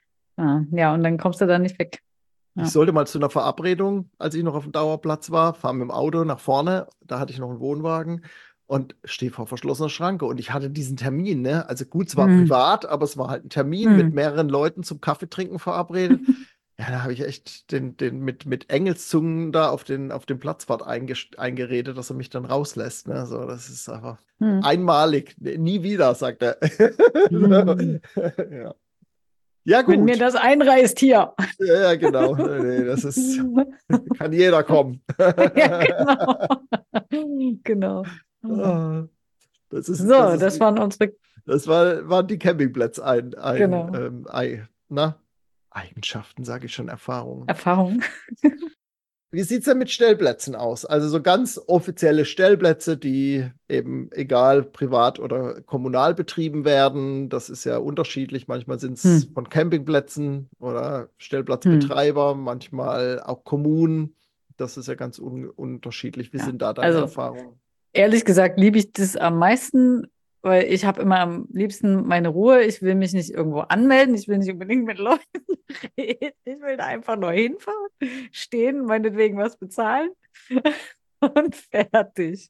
ja, und dann kommst du da nicht weg. Ich Ja. sollte mal zu einer Verabredung, als ich noch auf dem Dauerplatz war, fahre mit dem Auto nach vorne, da hatte ich noch einen Wohnwagen und stehe vor verschlossener Schranke. Und ich hatte diesen Termin, ne? Also gut, es war Hm. privat, aber es war halt ein Termin mit Hm. mehreren Leuten zum Kaffeetrinken verabredet. Ja, da habe ich echt mit Engelszungen da auf den Platzwart eingeredet, dass er mich dann rauslässt. Ne? So, das ist einfach Hm. einmalig, nie wieder, sagt er. Hm. Ja. Ja, Wenn mir gut. das einreißt hier. Ja, ja, genau. Nee, das ist, kann jeder kommen. Ja, genau. Genau. Ah, Das ist, das So, ist, das waren unsere, waren die Campingplätze genau, Eigenschaften, sage ich schon, Erfahrungen. Erfahrungen. Wie sieht es denn mit Stellplätzen aus? Also so ganz offizielle Stellplätze, die eben egal privat oder kommunal betrieben werden. Das ist ja unterschiedlich. Manchmal sind es Hm. von Campingplätzen oder Hm. Stellplatzbetreiber, manchmal auch Kommunen. Das ist ja ganz unterschiedlich. Wie Ja, sind da deine also Erfahrungen? ehrlich gesagt liebe ich das am meisten, weil ich habe immer am liebsten meine Ruhe. Ich will mich nicht irgendwo anmelden. Ich will nicht unbedingt mit Leuten reden. Ich will da einfach nur hinfahren, stehen, meinetwegen was bezahlen und fertig.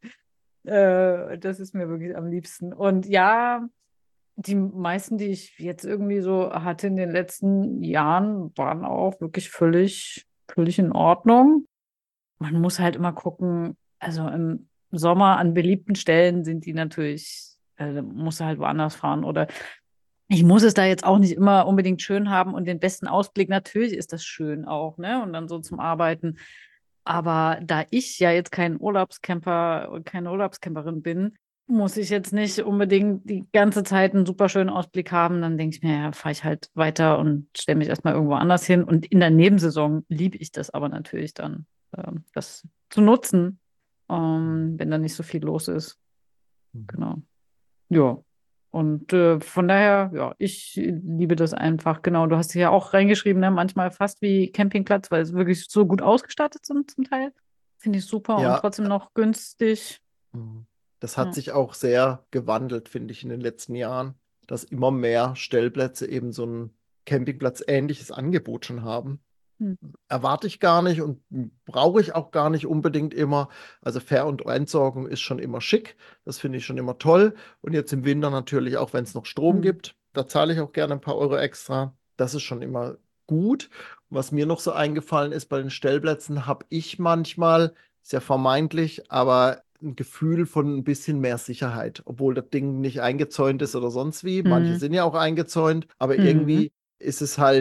Das ist mir wirklich am liebsten. Und ja, die meisten, die ich jetzt irgendwie so hatte in den letzten Jahren, waren auch wirklich völlig in Ordnung. Man muss halt immer gucken, also im Sommer an beliebten Stellen sind die natürlich, muss halt woanders fahren oder ich muss es da jetzt auch nicht immer unbedingt schön haben und den besten Ausblick. Natürlich ist das schön auch, ne? Und dann so zum Arbeiten. Aber da ich ja jetzt kein Urlaubscamper und keine Urlaubscamperin bin, muss ich jetzt nicht unbedingt die ganze Zeit einen super schönen Ausblick haben. Dann denke ich mir, ja, fahre ich halt weiter und stelle mich erstmal irgendwo anders hin. Und in der Nebensaison liebe ich das aber natürlich dann, das zu nutzen, wenn da nicht so viel los ist. Genau. Ja. Und von daher, ja, ich liebe das einfach. Genau, du hast ja auch reingeschrieben, ne? Manchmal fast wie Campingplatz, weil es wirklich so gut ausgestattet sind zum Teil. Finde ich super und Ja, trotzdem noch günstig. das hat Ja. sich auch sehr gewandelt, finde ich, in den letzten Jahren, dass immer mehr Stellplätze eben so ein Campingplatz-ähnliches Angebot schon haben. Hm. Erwarte ich gar nicht und brauche ich auch gar nicht unbedingt immer. Also Fähr- und Entsorgung ist schon immer schick. Das finde ich schon immer toll. Und jetzt im Winter natürlich, auch wenn es noch Strom Hm. gibt, da zahle ich auch gerne ein paar Euro extra. Das ist schon immer gut. Was mir noch so eingefallen ist bei den Stellplätzen, habe ich manchmal, ist ja vermeintlich, aber ein Gefühl von ein bisschen mehr Sicherheit, obwohl das Ding nicht eingezäunt ist oder sonst wie. Manche Hm. sind ja auch eingezäunt, aber Hm. irgendwie ist es halt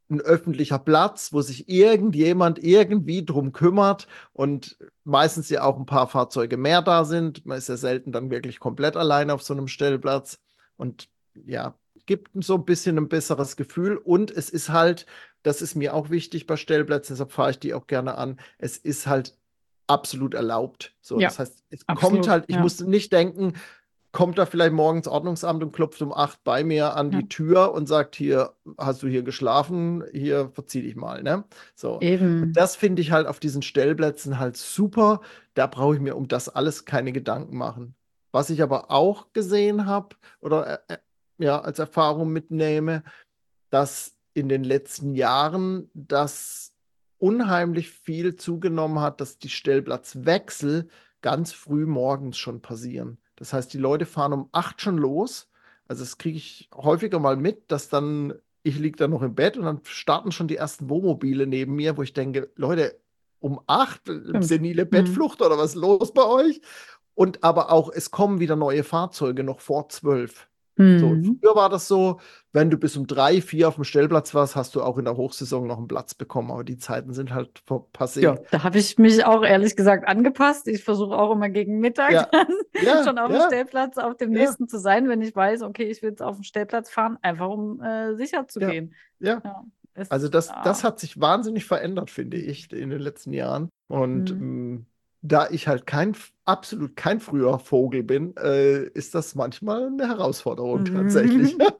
ein öffentlicher Platz, wo sich irgendjemand irgendwie drum kümmert und meistens ja auch ein paar Fahrzeuge mehr da sind. Man ist ja selten dann wirklich komplett alleine auf so einem Stellplatz und ja, gibt so ein bisschen ein besseres Gefühl und es ist halt, das ist mir auch wichtig bei Stellplätzen, deshalb fahre ich die auch gerne an, es ist halt absolut erlaubt. So, Ja, das heißt, es kommt absolut. halt, ich Ja. musste nicht denken, kommt da vielleicht morgens Ordnungsamt und klopft um 8 bei mir an Ja. die Tür und sagt, hier, hast du hier geschlafen? Hier, verzieh dich mal, ne? So. Und Eben. das finde ich halt auf diesen Stellplätzen halt super. Da brauche ich mir um das alles keine Gedanken machen. Was ich aber auch gesehen habe oder ja, als Erfahrung mitnehme, dass in den letzten Jahren das unheimlich viel zugenommen hat, dass die Stellplatzwechsel ganz früh morgens schon passieren. Das heißt, die Leute fahren um 8 schon los. Also das kriege ich häufiger mal mit, dass dann, ich liege dann noch im Bett und dann starten schon die ersten Wohnmobile neben mir, wo ich denke, Leute, um 8, Stimmt. senile Bettflucht oder was ist los bei euch? Und aber auch, es kommen wieder neue Fahrzeuge noch vor 12. So, und Mhm. früher war das so, wenn du bis um 3, 4 auf dem Stellplatz warst, hast du auch in der Hochsaison noch einen Platz bekommen. Aber die Zeiten sind halt Ja, passé. da habe ich mich auch ehrlich gesagt angepasst. Ich versuche auch immer gegen Mittag Ja, dann ja, schon auf dem ja, Stellplatz auf dem ja, nächsten zu sein, wenn ich weiß, okay, ich will jetzt auf den Stellplatz fahren, einfach um sicher zu ja, gehen. ja. Ja, Also ist, das hat sich wahnsinnig verändert, finde ich, in den letzten Jahren. Und mhm. da ich halt absolut kein früher Vogel bin, ist das manchmal eine Herausforderung tatsächlich. Mhm.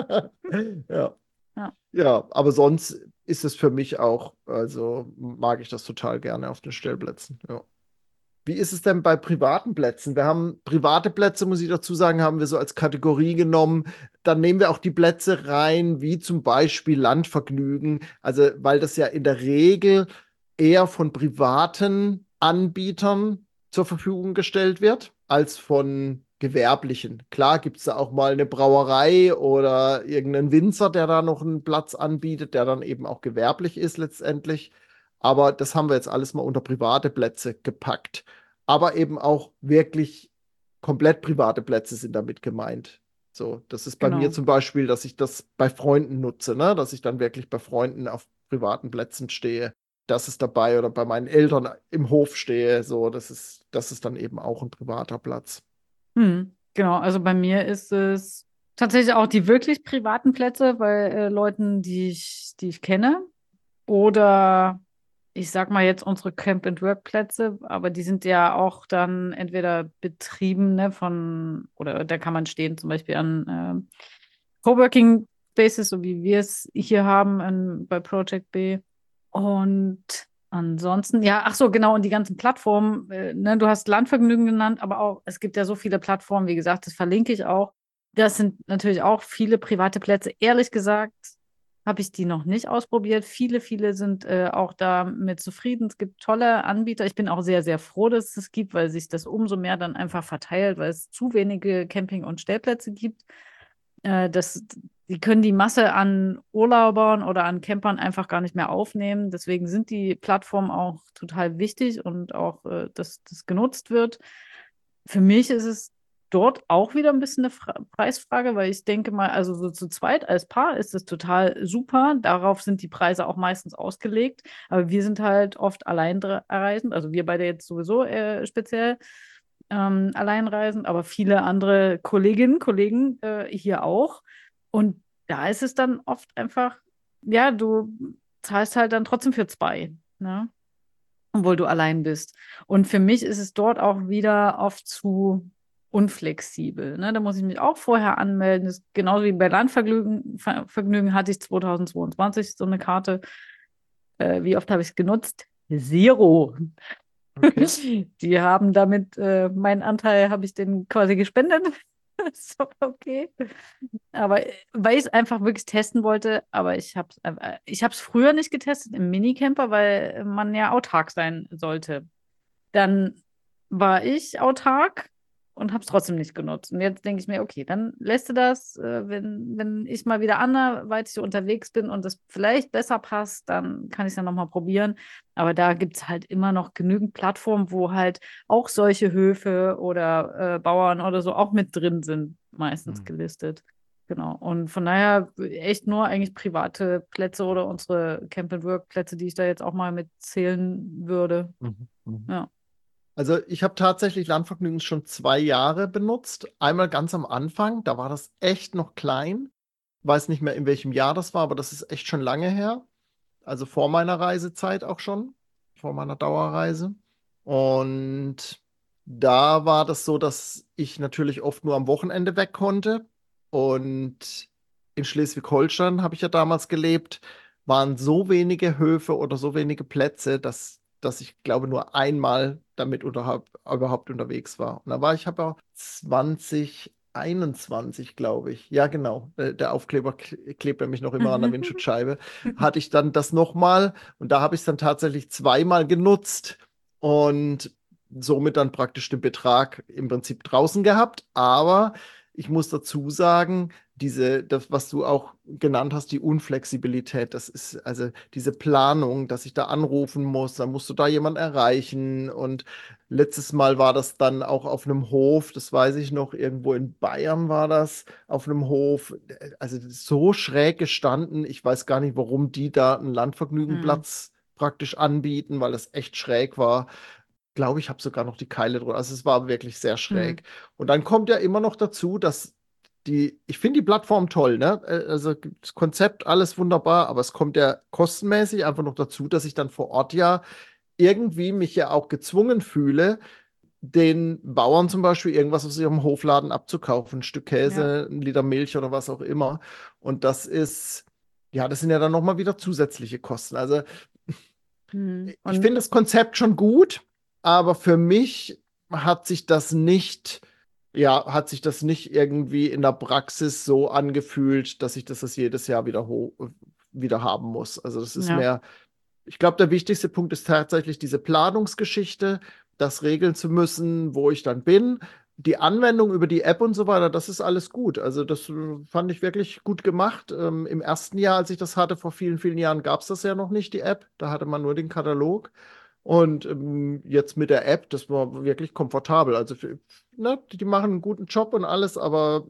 Ja. Ja. Ja, aber sonst ist es für mich auch, also mag ich das total gerne auf den Stellplätzen. Ja. Wie ist es denn bei privaten Plätzen? Wir haben private Plätze, muss ich dazu sagen, haben wir so als Kategorie genommen. Dann nehmen wir auch die Plätze rein, wie zum Beispiel Landvergnügen. Also, weil das ja in der Regel eher von privaten Anbietern zur Verfügung gestellt wird, als von gewerblichen. Klar gibt es da auch mal eine Brauerei oder irgendeinen Winzer, der da noch einen Platz anbietet, der dann eben auch gewerblich ist letztendlich. Aber das haben wir jetzt alles mal unter private Plätze gepackt. Aber eben auch wirklich komplett private Plätze sind damit gemeint. So, das ist bei mir Genau. zum Beispiel, dass ich das bei Freunden nutze, ne? Dass ich dann wirklich bei Freunden auf privaten Plätzen stehe. Das ist dabei oder bei meinen Eltern im Hof stehe. So, das ist dann eben auch ein privater Platz. Genau, also bei mir ist es tatsächlich auch die wirklich privaten Plätze, bei Leuten, die ich kenne. Oder ich sag mal jetzt unsere Camp-and-Work-Plätze, aber die sind ja auch dann entweder betrieben, ne, oder da kann man stehen, zum Beispiel an Coworking Spaces, so wie wir es hier haben bei Project B. Und ansonsten, ja, ach so, genau, und die ganzen Plattformen, ne, du hast Landvergnügen genannt, aber auch, es gibt ja so viele Plattformen, wie gesagt, das verlinke ich auch. Das sind natürlich auch viele private Plätze. Ehrlich gesagt, habe ich die noch nicht ausprobiert. Viele sind auch damit zufrieden. Es gibt tolle Anbieter. Ich bin auch sehr, sehr froh, dass es das gibt, weil sich das umso mehr dann einfach verteilt, weil es zu wenige Camping- und Stellplätze gibt. Die können die Masse an Urlaubern oder an Campern einfach gar nicht mehr aufnehmen. Deswegen sind die Plattformen auch total wichtig und auch, dass das genutzt wird. Für mich ist es dort auch wieder ein bisschen eine Preisfrage, weil ich denke mal, also so zu zweit als Paar ist es total super. Darauf sind die Preise auch meistens ausgelegt. Aber wir sind halt oft alleinreisend, also wir beide jetzt sowieso speziell alleinreisend, aber viele andere Kolleginnen, Kollegen hier auch. Und da ist es dann oft einfach, ja, du zahlst halt dann trotzdem für zwei, ne? Obwohl du allein bist. Und für mich ist es dort auch wieder oft zu unflexibel. Ne? Da muss ich mich auch vorher anmelden. Das ist genauso wie bei Landvergnügen hatte ich 2022 so eine Karte. Wie oft habe ich es genutzt? Zero. Okay. Die haben damit, meinen Anteil habe ich denen quasi gespendet. So, okay. Aber weil ich es einfach wirklich testen wollte, aber ich habe es früher nicht getestet im Minicamper, weil man ja autark sein sollte. Dann war ich autark und habe es trotzdem nicht genutzt. Und jetzt denke ich mir, okay, dann lässt du das, wenn ich mal wieder anderweitig so unterwegs bin und das vielleicht besser passt, dann kann ich es ja nochmal probieren. Aber da gibt es halt immer noch genügend Plattformen, wo halt auch solche Höfe oder Bauern oder so auch mit drin sind, meistens Hm. gelistet. genau. Und von daher echt nur eigentlich private Plätze oder unsere Camp-and-Work-Plätze, die ich da jetzt auch mal mitzählen würde. Mhm. Mhm. Ja. Also ich habe tatsächlich Landvergnügen schon 2 Jahre benutzt. Einmal ganz am Anfang, da war das echt noch klein. Weiß nicht mehr, in welchem Jahr das war, aber das ist echt schon lange her. Also vor meiner Reisezeit auch schon, vor meiner Dauerreise. Und da war das so, dass ich natürlich oft nur am Wochenende weg konnte. Und in Schleswig-Holstein habe ich ja damals gelebt, waren so wenige Höfe oder so wenige Plätze, dass ich glaube nur einmal damit überhaupt unterwegs war. Und da war ich aber 2021, glaube ich. Ja, genau. Der Aufkleber klebt nämlich noch immer an der Windschutzscheibe. Hatte ich dann das nochmal und da habe ich es dann tatsächlich zweimal genutzt und somit dann praktisch den Betrag im Prinzip draußen gehabt. Aber ich muss dazu sagen, das, was du auch genannt hast, die Unflexibilität, das ist also diese Planung, dass ich da anrufen muss, dann musst du da jemanden erreichen. Und letztes Mal war das dann auch auf einem Hof, das weiß ich noch, irgendwo in Bayern war das, auf einem Hof, also so schräg gestanden, ich weiß gar nicht, warum die da einen Landvergnügenplatz praktisch anbieten, weil das echt schräg war. Glaube ich, habe sogar noch die Keile drunter. Also es war wirklich sehr schräg. Und dann kommt ja immer noch dazu, dass ich finde die Plattform toll, ne? Also das Konzept, alles wunderbar, aber es kommt ja kostenmäßig einfach noch dazu, dass ich dann vor Ort ja irgendwie mich ja auch gezwungen fühle, den Bauern zum Beispiel irgendwas aus ihrem Hofladen abzukaufen, ein Stück Ja. Käse, ein Liter Milch oder was auch immer. Und das sind ja dann nochmal wieder zusätzliche Kosten. Also ich Und finde das Konzept schon gut, aber für mich hat sich das nicht, hat sich das nicht irgendwie in der Praxis so angefühlt, dass ich das jedes Jahr wieder haben muss. Also das ist ja. mehr, ich glaube, der wichtigste Punkt ist tatsächlich diese Planungsgeschichte, das regeln zu müssen, wo ich dann bin. Die Anwendung über die App und so weiter, das ist alles gut. Also das fand ich wirklich gut gemacht. Im ersten Jahr, als ich das hatte, vor vielen, vielen Jahren, gab es das ja noch nicht, die App. Da hatte man nur den Katalog. Und jetzt mit der App, das war wirklich komfortabel. Also ne, die machen einen guten Job und alles, aber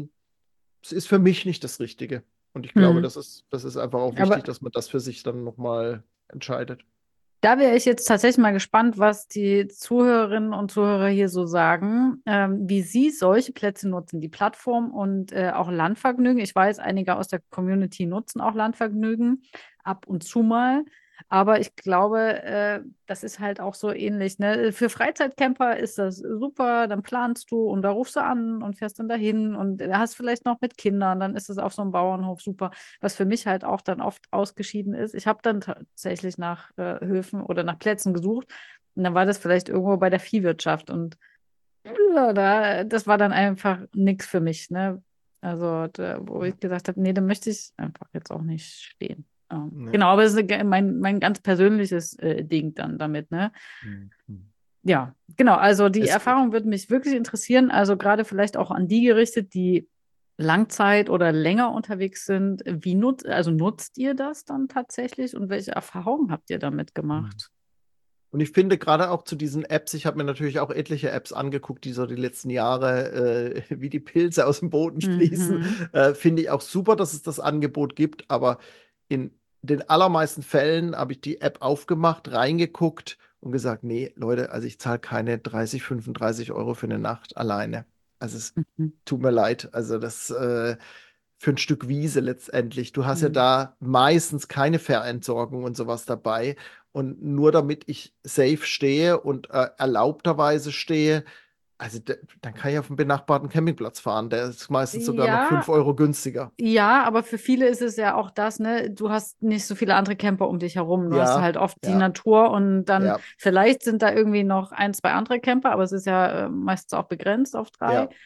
es ist für mich nicht das Richtige. Und ich glaube, Hm. das ist einfach auch wichtig, Aber dass man das für sich dann nochmal entscheidet. da wäre ich jetzt tatsächlich mal gespannt, was die Zuhörerinnen und Zuhörer hier so sagen, wie sie solche Plätze nutzen, die Plattform und auch Landvergnügen. Ich weiß, einige aus der Community nutzen auch Landvergnügen ab und zu mal. Aber ich glaube, das ist halt auch so ähnlich. Ne? Für Freizeitcamper ist das super, dann planst du und da rufst du an und fährst dann dahin und hast vielleicht noch mit Kindern, dann ist es auf so einem Bauernhof super. Was für mich halt auch dann oft ausgeschieden ist. Ich habe dann tatsächlich nach Höfen oder nach Plätzen gesucht und dann war das vielleicht irgendwo bei der Viehwirtschaft und ja, das war dann einfach nichts für mich. Ne? Also, wo ich gesagt habe, nee, da möchte ich einfach jetzt auch nicht stehen. Ja. Genau, aber es ist mein ganz persönliches Ding dann damit, ne? Mhm. Ja, genau. Also die Es, Erfahrung würde mich wirklich interessieren. Also gerade vielleicht auch an die gerichtet, die Langzeit oder länger unterwegs sind. Nutzt ihr das dann tatsächlich und welche Erfahrungen habt ihr damit gemacht? und ich finde gerade auch zu diesen Apps, ich habe mir natürlich auch etliche Apps angeguckt, die so die letzten Jahre wie die Pilze aus dem Boden Mhm. sprießen. Finde ich auch super, dass es das Angebot gibt, aber in den allermeisten Fällen habe ich die App aufgemacht, reingeguckt und gesagt, nee, Leute, also ich zahle keine 30, 35 Euro für eine Nacht alleine. Also es Mhm. tut mir leid. Also das für ein Stück Wiese letztendlich. Du hast ja Mhm. da meistens keine Verentsorgung und sowas dabei. Und nur damit ich safe stehe und erlaubterweise stehe, also dann kann ich auf den benachbarten Campingplatz fahren. Der ist meistens sogar noch Ja, 5 Euro günstiger. ja, aber für viele ist es ja auch das, ne? Du hast nicht so viele andere Camper um dich herum. Du hast Ja, halt oft die ja, Natur und dann ja, vielleicht sind da irgendwie noch ein, zwei andere Camper, aber es ist ja meistens auch begrenzt auf drei. ja,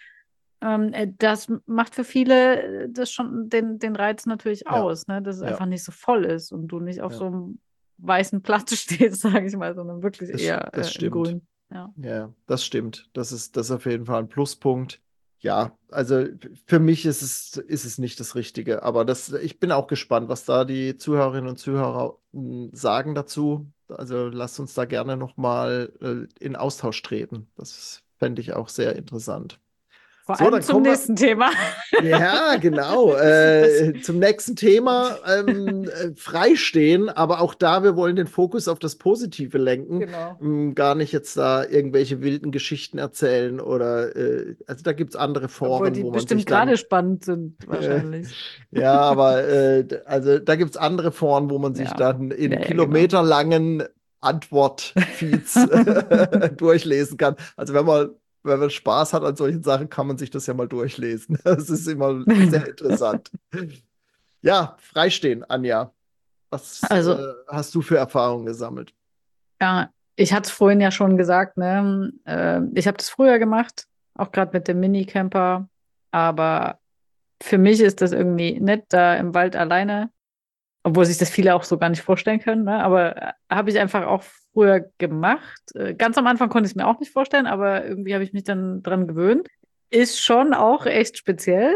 Das macht für viele das schon den Reiz natürlich ja, aus, ne? Dass es ja, einfach nicht so voll ist und du nicht auf ja. so einem weißen Platz stehst, sage ich mal, sondern wirklich eher Das im stimmt. Grün. Ja. Ja, das stimmt. Das ist auf jeden Fall ein Pluspunkt. Ja, also für mich ist es nicht das Richtige, aber ich bin auch gespannt, was da die Zuhörerinnen und Zuhörer sagen dazu. Also lasst uns da gerne nochmal in Austausch treten. Das fände ich auch sehr interessant. Vor So, allem dann zum kommen wir. nächsten Thema. Ja, genau. Zum nächsten Thema, Freistehen, aber auch da, wir wollen den Fokus auf das Positive lenken. Genau. Gar nicht jetzt da irgendwelche wilden Geschichten erzählen oder, also da gibt es andere Obwohl Foren, die wo man sich bestimmt gerade dann, spannend sind, wahrscheinlich. ja, aber also da gibt es andere Foren, wo man sich Ja, dann in ja, genau. kilometerlangen Antwortfeeds durchlesen kann. Also wenn man Spaß hat an solchen Sachen, kann man sich das ja mal durchlesen. Das ist immer sehr interessant. Ja, Freistehen, Anja. Was Also, hast du für Erfahrungen gesammelt? ja, ich hatte es vorhin ja schon gesagt, ne? Ich habe das früher gemacht, auch gerade mit dem Minicamper. Aber für mich ist das irgendwie nett, da im Wald alleine, obwohl sich das viele auch so gar nicht vorstellen können, ne? Aber habe ich einfach auch früher gemacht. Ganz am Anfang konnte ich es mir auch nicht vorstellen, aber irgendwie habe ich mich dann dran gewöhnt. Ist schon auch echt speziell.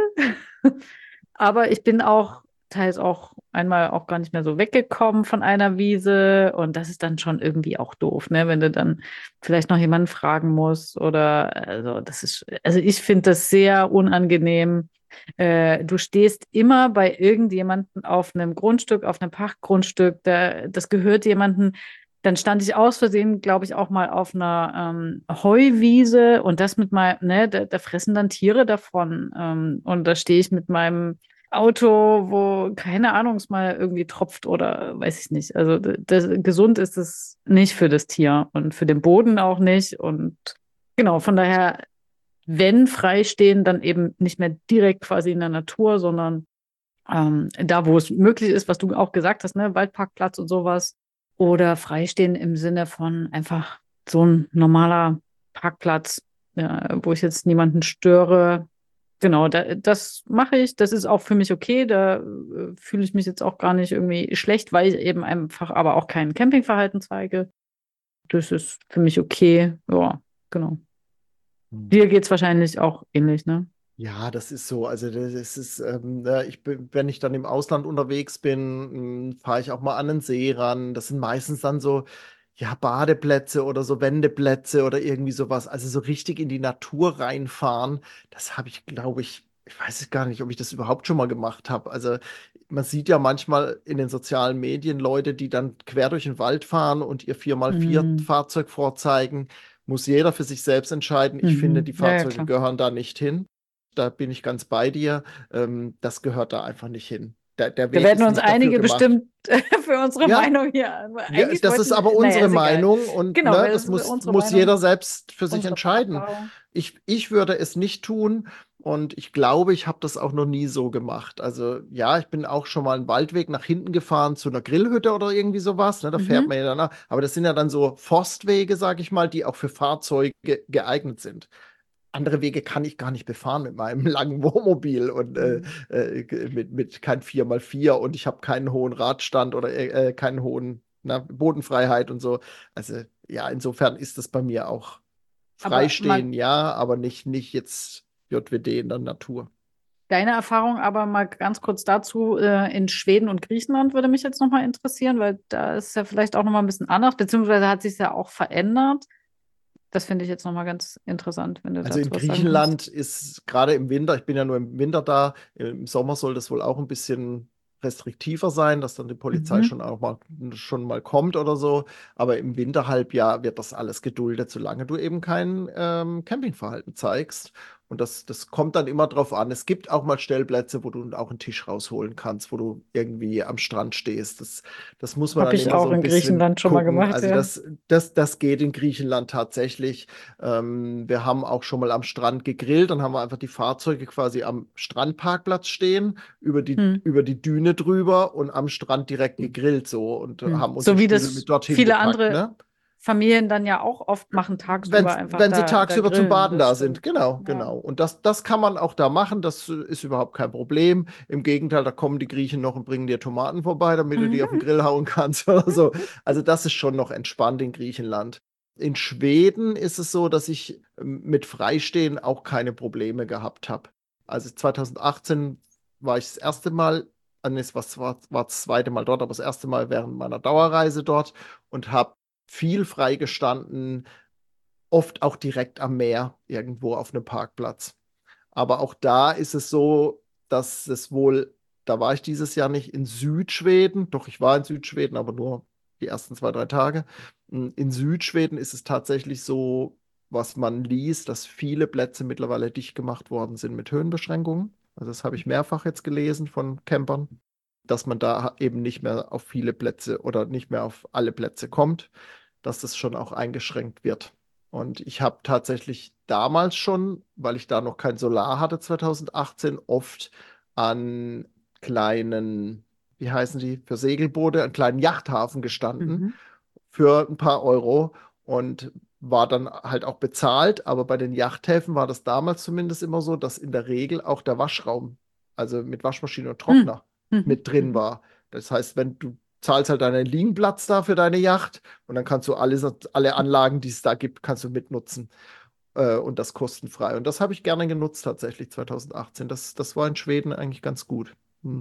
Aber ich bin auch teils auch einmal auch gar nicht mehr so weggekommen von einer Wiese. Und das ist dann schon irgendwie auch doof, ne? Wenn du dann vielleicht noch jemanden fragen musst oder also das ist, also ich finde das sehr unangenehm. Du stehst immer bei irgendjemandem auf einem Grundstück, auf einem Pachtgrundstück, das gehört jemandem. Dann stand ich aus Versehen, glaube ich, auch mal auf einer Heuwiese und das mit meinem, ne, da fressen dann Tiere davon. Und da stehe ich mit meinem Auto, wo, keine Ahnung, es mal irgendwie tropft oder weiß ich nicht. Also gesund ist es nicht für das Tier und für den Boden auch nicht. Und genau, von daher, wenn freistehen, dann eben nicht mehr direkt quasi in der Natur, sondern da, wo es möglich ist, was du auch gesagt hast, ne, Waldparkplatz und sowas. Oder freistehen im Sinne von einfach so ein normaler Parkplatz, ja, wo ich jetzt niemanden störe. Genau, das mache ich. Das ist auch für mich okay. Da fühle ich mich jetzt auch gar nicht irgendwie schlecht, weil ich eben einfach aber auch kein Campingverhalten zeige. Das ist für mich okay. Ja, genau. Hm. Dir geht's wahrscheinlich auch ähnlich, ne? Ja, das ist so. Also das ist, ja, wenn ich dann im Ausland unterwegs bin, fahre ich auch mal an den See ran. Das sind meistens dann so, ja, Badeplätze oder so Wendeplätze oder irgendwie sowas. Also so richtig in die Natur reinfahren, das habe ich, glaube ich weiß es gar nicht, ob ich das überhaupt schon mal gemacht habe. Also man sieht ja manchmal in den sozialen Medien Leute, die dann quer durch den Wald fahren und ihr 4x4 Mhm. Fahrzeug vorzeigen. Muss jeder für sich selbst entscheiden. Ich finde, die Mhm. Ja, ja, Fahrzeuge klar. gehören da nicht hin. Da bin ich ganz bei dir. Das gehört da einfach nicht hin. Der Da Weg werden ist uns nicht dafür einige gemacht. bestimmt für unsere Ja, Meinung hier. ja, Eigentlich das ist wollten, aber naja, unsere ist egal. Meinung und Genau, ne, weil das es ist muss, unsere muss Meinung, jeder selbst für sich unsere entscheiden. Erfahrung. Ich würde es nicht tun und ich glaube, ich habe das auch noch nie so gemacht. Also ja, ich bin auch schon mal einen Waldweg nach hinten gefahren zu einer Grillhütte oder irgendwie sowas. Ne, da fährt man Mhm. ja danach. Aber das sind ja dann so Forstwege, sage ich mal, die auch für Fahrzeuge geeignet sind. Andere Wege kann ich gar nicht befahren mit meinem langen Wohnmobil und Mhm. mit kein 4x4 und ich habe keinen hohen Radstand oder keinen hohen Bodenfreiheit und so. Also ja, insofern ist das bei mir auch Aber mal freistehen, ja, aber nicht jetzt JWD in der Natur. deine Erfahrung, aber mal ganz kurz dazu, in Schweden und Griechenland würde mich jetzt nochmal interessieren, weil da ist ja vielleicht auch nochmal ein bisschen anders, beziehungsweise hat sich ja auch verändert. Das finde ich jetzt nochmal ganz interessant, wenn du Also in dazu was sagen kannst. Griechenland ist gerade im Winter, ich bin ja nur im Winter da, im Sommer soll das wohl auch ein bisschen restriktiver sein, dass dann die Polizei Mhm. schon mal kommt oder so. Aber im Winterhalbjahr wird das alles geduldet, solange du eben kein Campingverhalten zeigst. Und das kommt dann immer drauf an. Es gibt auch mal Stellplätze, wo du auch einen Tisch rausholen kannst, wo du irgendwie am Strand stehst. Das muss man Habe dann ich immer auch so ein in bisschen Griechenland schon mal gucken. gemacht, Also ja. das geht in Griechenland tatsächlich. Wir haben auch schon mal am Strand gegrillt, dann haben wir einfach die Fahrzeuge quasi am Strandparkplatz stehen, Hm. über die Düne drüber und am Strand direkt gegrillt so und Hm. haben uns die So wie Stühle das mit dorthin viele gepackt, andere ne? Familien dann ja auch oft machen, tagsüber einfach Wenn sie da tagsüber zum grillen. Baden Das da sind, stimmt. genau, Ja. genau. Und das kann man auch da machen, das ist überhaupt kein Problem. Im Gegenteil, da kommen die Griechen noch und bringen dir Tomaten vorbei, damit du die auf den Mhm. Grill hauen kannst oder so. Also das ist schon noch entspannt in Griechenland. In Schweden ist es so, dass ich mit Freistehen auch keine Probleme gehabt habe. Also 2018 war ich das erste Mal, nee, war das zweite Mal dort, aber das erste Mal während meiner Dauerreise dort und habe viel freigestanden, oft auch direkt am Meer, irgendwo auf einem Parkplatz. Aber auch da ist es so, dass es wohl, da war ich dieses Jahr nicht in Südschweden, doch ich war in Südschweden, aber nur die ersten 2, 3 Tage. In Südschweden ist es tatsächlich so, was man liest, dass viele Plätze mittlerweile dicht gemacht worden sind mit Höhenbeschränkungen. Also das habe ich mehrfach jetzt gelesen von Campern, dass man da eben nicht mehr auf viele Plätze oder nicht mehr auf alle Plätze kommt, dass das schon auch eingeschränkt wird. Und ich habe tatsächlich damals schon, weil ich da noch kein Solar hatte 2018, oft an kleinen, wie heißen die, für Segelboote, an kleinen Yachthafen gestanden für ein paar Euro und war dann halt auch bezahlt. Aber bei den Yachthäfen war das damals zumindest immer so, dass in der Regel auch der Waschraum, also mit Waschmaschine und Trockner, mit drin war. Das heißt, wenn du zahlst halt deinen Liegenplatz da für deine Yacht und dann kannst du alle Anlagen, die es da gibt, kannst du mitnutzen. Und das kostenfrei. Und das habe ich gerne genutzt tatsächlich 2018. Das war in Schweden eigentlich ganz gut.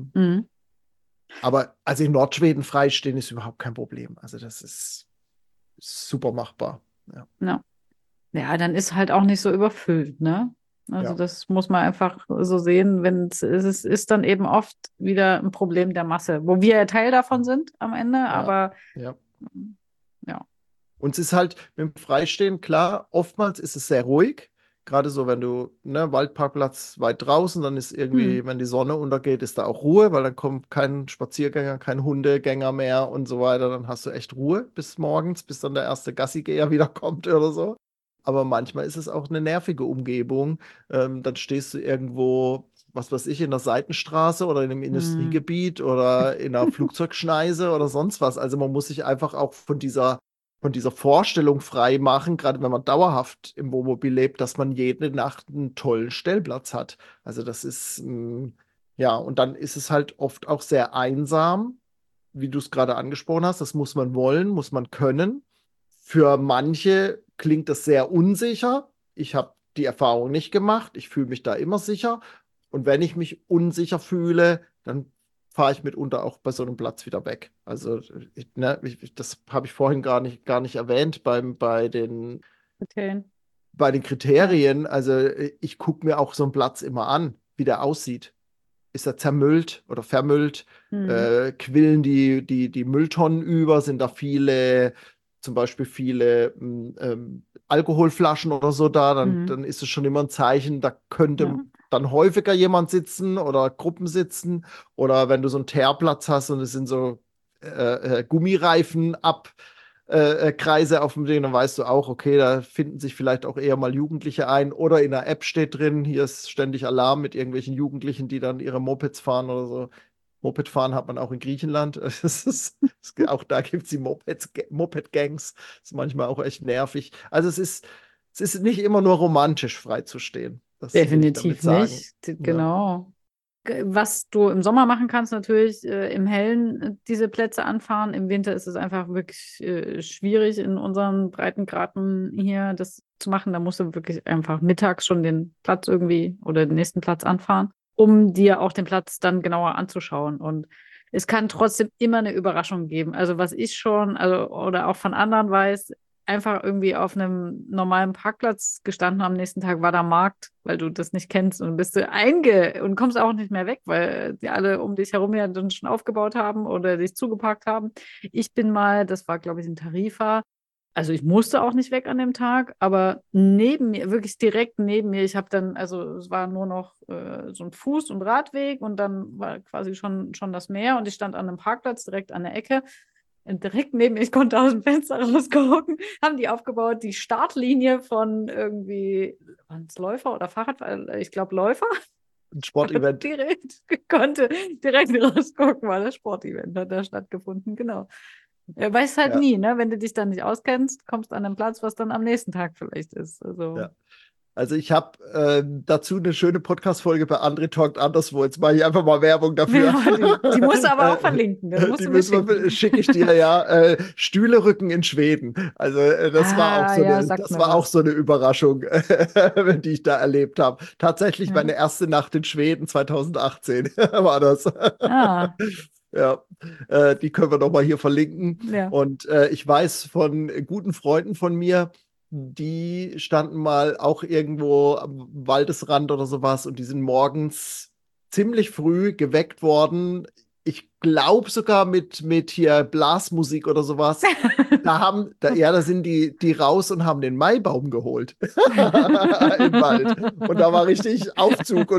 Aber also in Nordschweden freistehen ist überhaupt kein Problem. Also das ist super machbar. Ja. Ja, dann ist halt auch nicht so überfüllt, ne? Also Ja. das muss man einfach so sehen, es ist dann eben oft wieder ein Problem der Masse, wo wir ja Teil davon sind am Ende, aber Ja. ja. Und es ist halt mit dem Freistehen, klar, oftmals ist es sehr ruhig. Gerade so, wenn du, ne, Waldparkplatz weit draußen, dann ist irgendwie, wenn die Sonne untergeht, ist da auch Ruhe, weil dann kommt kein Spaziergänger, kein Hundegänger mehr und so weiter. Dann hast du echt Ruhe bis morgens, bis dann der erste Gassigeher wieder kommt oder so. Aber manchmal ist es auch eine nervige Umgebung. Dann stehst du irgendwo, was weiß ich, in der Seitenstraße oder in einem Industriegebiet oder in einer Flugzeugschneise oder sonst was. Also man muss sich einfach auch von dieser Vorstellung frei machen, gerade wenn man dauerhaft im Wohnmobil lebt, dass man jede Nacht einen tollen Stellplatz hat. Also das ist, ja, und dann ist es halt oft auch sehr einsam, wie du es gerade angesprochen hast. Das muss man wollen, muss man können. Für manche klingt das sehr unsicher. Ich habe die Erfahrung nicht gemacht. Ich fühle mich da immer sicher. Und wenn ich mich unsicher fühle, dann fahre ich mitunter auch bei so einem Platz wieder weg. Also, das habe ich vorhin gar nicht erwähnt Okay. bei den Kriterien. Also, ich gucke mir auch so einen Platz immer an, wie der aussieht. Ist er zermüllt oder vermüllt? Quillen die Mülltonnen über? Sind da zum Beispiel viele Alkoholflaschen oder so da? Dann ist es schon immer ein Zeichen, da könnte dann häufiger jemand sitzen oder Gruppen sitzen. Oder wenn du so einen Teerplatz hast und es sind so Gummireifen Kreise auf dem Ding, dann weißt du auch, okay, da finden sich vielleicht auch eher mal Jugendliche ein. Oder in der App steht drin, hier ist ständig Alarm mit irgendwelchen Jugendlichen, die dann ihre Mopeds fahren oder so. Moped fahren hat man auch in Griechenland. Auch da gibt es die Moped-Gangs. Ist manchmal auch echt nervig. Also es ist nicht immer nur romantisch freizustehen. Das will ich damit Definitiv sagen. nicht, genau. Was du im Sommer machen kannst, natürlich im Hellen diese Plätze anfahren. Im Winter ist es einfach wirklich schwierig, in unseren Breitengraden hier das zu machen. Da musst du wirklich einfach mittags schon den Platz irgendwie oder den nächsten Platz anfahren, um dir auch den Platz dann genauer anzuschauen. Und es kann trotzdem immer eine Überraschung geben. Also was ich schon, oder auch von anderen weiß, einfach irgendwie auf einem normalen Parkplatz gestanden am nächsten Tag war da Markt, weil du das nicht kennst und bist du und kommst auch nicht mehr weg, weil die alle um dich herum ja dann schon aufgebaut haben oder dich zugeparkt haben. Ich bin mal, das war glaube ich in Tarifa, also ich musste auch nicht weg an dem Tag, aber neben mir, wirklich direkt neben mir, ich habe dann, also es war nur noch so ein Fuß- und Radweg und dann war quasi schon das Meer und ich stand an einem Parkplatz direkt an der Ecke. Und direkt neben mir, ich konnte aus dem Fenster rausgucken, haben die aufgebaut, die Startlinie von irgendwie, waren es Läufer oder Fahrradfahrer? Ich glaube Läufer. Ein Sportevent. Konnte direkt rausgucken, weil das Sportevent hat da stattgefunden, genau. Ja, weißt halt nie, ne? Wenn du dich dann nicht auskennst, kommst du an einen Platz, was dann am nächsten Tag vielleicht ist. Also. Ja. Also ich habe dazu eine schöne Podcast-Folge bei André Talkt Anderswo. Jetzt mache ich einfach mal Werbung dafür. Ja, die musst du aber auch verlinken. Schicke ich dir ja. Stühlerücken in Schweden. Also das war auch so eine Überraschung, die ich da erlebt habe. Tatsächlich meine erste Nacht in Schweden 2018 war das. Ja, die können wir noch mal hier verlinken. Ja. Und ich weiß von guten Freunden von mir, die standen mal auch irgendwo am Waldesrand oder sowas und die sind morgens ziemlich früh geweckt worden. Ich glaube sogar mit hier Blasmusik oder sowas. Da sind die raus und haben den Maibaum geholt im Wald. Und da war richtig Aufzug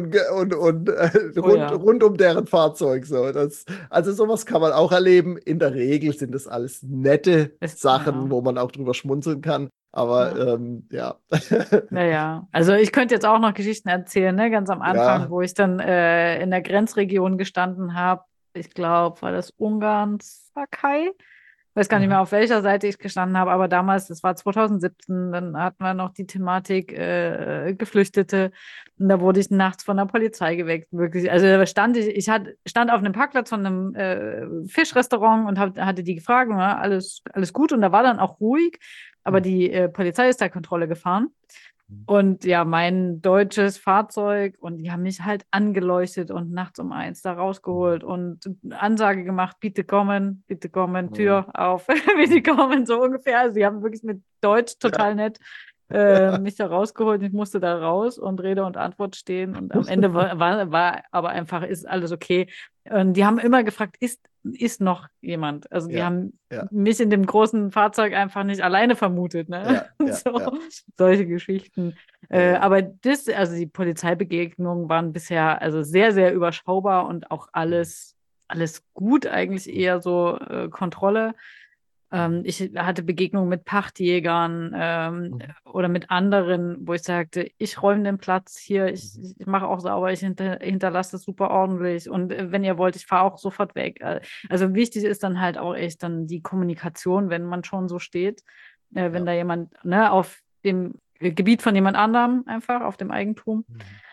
Oh ja. rund um deren Fahrzeug. So. Also sowas kann man auch erleben. In der Regel sind das alles nette Sachen, Ja. wo man auch drüber schmunzeln kann. Aber ja. Naja, also ich könnte jetzt auch noch Geschichten erzählen, ne? Ganz am Anfang, Ja. wo ich dann in der Grenzregion gestanden habe. Ich glaube, war das Ungarn, Slowakei? Weiß gar nicht mehr, auf welcher Seite ich gestanden habe, aber damals, das war 2017, dann hatten wir noch die Thematik Geflüchtete. Und da wurde ich nachts von der Polizei geweckt, wirklich. Also da stand stand auf einem Parkplatz von einem Fischrestaurant und hatte die gefragt, na, alles gut. Und da war dann auch ruhig, aber die Polizei ist da Kontrolle gefahren. Und ja, mein deutsches Fahrzeug und die haben mich halt angeleuchtet und nachts um 1 da rausgeholt und Ansage gemacht, bitte kommen, Tür auf, bitte kommen, so ungefähr. Also, sie haben wirklich mit Deutsch total nett mich da rausgeholt. Ich musste da raus und Rede und Antwort stehen und am Ende war aber einfach, ist alles okay. Und die haben immer gefragt, ist noch jemand? Also die haben mich in dem großen Fahrzeug einfach nicht alleine vermutet, ne? Solche Geschichten. Aber also die Polizeibegegnungen waren bisher also sehr, sehr überschaubar und auch alles gut, eigentlich eher so Kontrolle. Ich hatte Begegnungen mit Pachtjägern oder mit anderen, wo ich sagte, ich räume den Platz hier, ich mache auch sauber, ich hinterlasse das super ordentlich und wenn ihr wollt, ich fahre auch sofort weg. Also wichtig ist dann halt auch echt dann die Kommunikation, wenn man schon so steht, wenn da jemand auf dem Gebiet von jemand anderem einfach, auf dem Eigentum,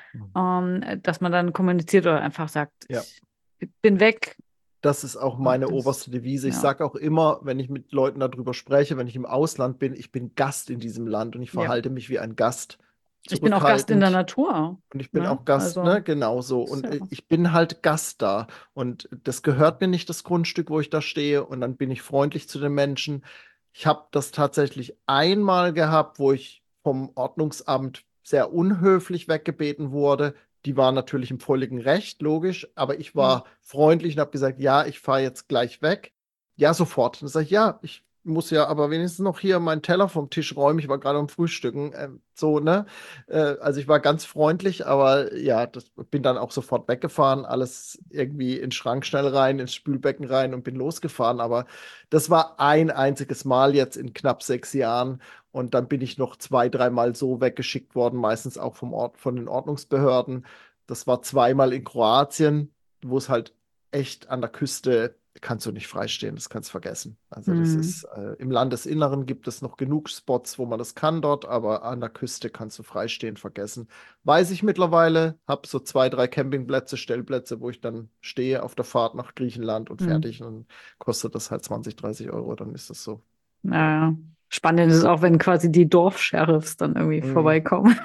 dass man dann kommuniziert oder einfach sagt, ich bin weg. Das ist auch meine oberste Devise. Ich sage auch immer, wenn ich mit Leuten darüber spreche, wenn ich im Ausland bin, ich bin Gast in diesem Land und ich verhalte mich wie ein Gast. Ich bin auch Gast in der Natur. Und ich bin auch Gast, also, genauso. Und ich bin halt Gast da. Und das gehört mir nicht, das Grundstück, wo ich da stehe. Und dann bin ich freundlich zu den Menschen. Ich habe das tatsächlich einmal gehabt, wo ich vom Ordnungsamt sehr unhöflich weggebeten wurde. Die waren natürlich im völligen Recht, logisch, aber ich war freundlich und habe gesagt, ja, ich fahre jetzt gleich weg. Ja, sofort. Und dann sage ich, ja, ich muss ja aber wenigstens noch hier meinen Teller vom Tisch räumen. Ich war gerade am Frühstücken. Also ich war ganz freundlich, aber ja, bin dann auch sofort weggefahren, alles irgendwie in den Schrank schnell rein, ins Spülbecken rein und bin losgefahren. Aber das war ein einziges Mal jetzt in knapp 6 Jahren. Und dann bin ich noch 2, 3 Mal so weggeschickt worden, meistens auch von den Ordnungsbehörden. Das war 2-mal in Kroatien, wo es halt echt an der Küste kannst du nicht freistehen, das kannst du vergessen. Also das ist, im Landesinneren gibt es noch genug Spots, wo man das kann dort, aber an der Küste kannst du freistehen vergessen. Weiß ich mittlerweile, habe so 2, 3 Campingplätze, Stellplätze, wo ich dann stehe auf der Fahrt nach Griechenland und fertig und dann kostet das halt 20, 30 Euro, dann ist das so. Naja. Spannend ist auch, wenn quasi die Dorfsheriffs dann irgendwie vorbeikommen.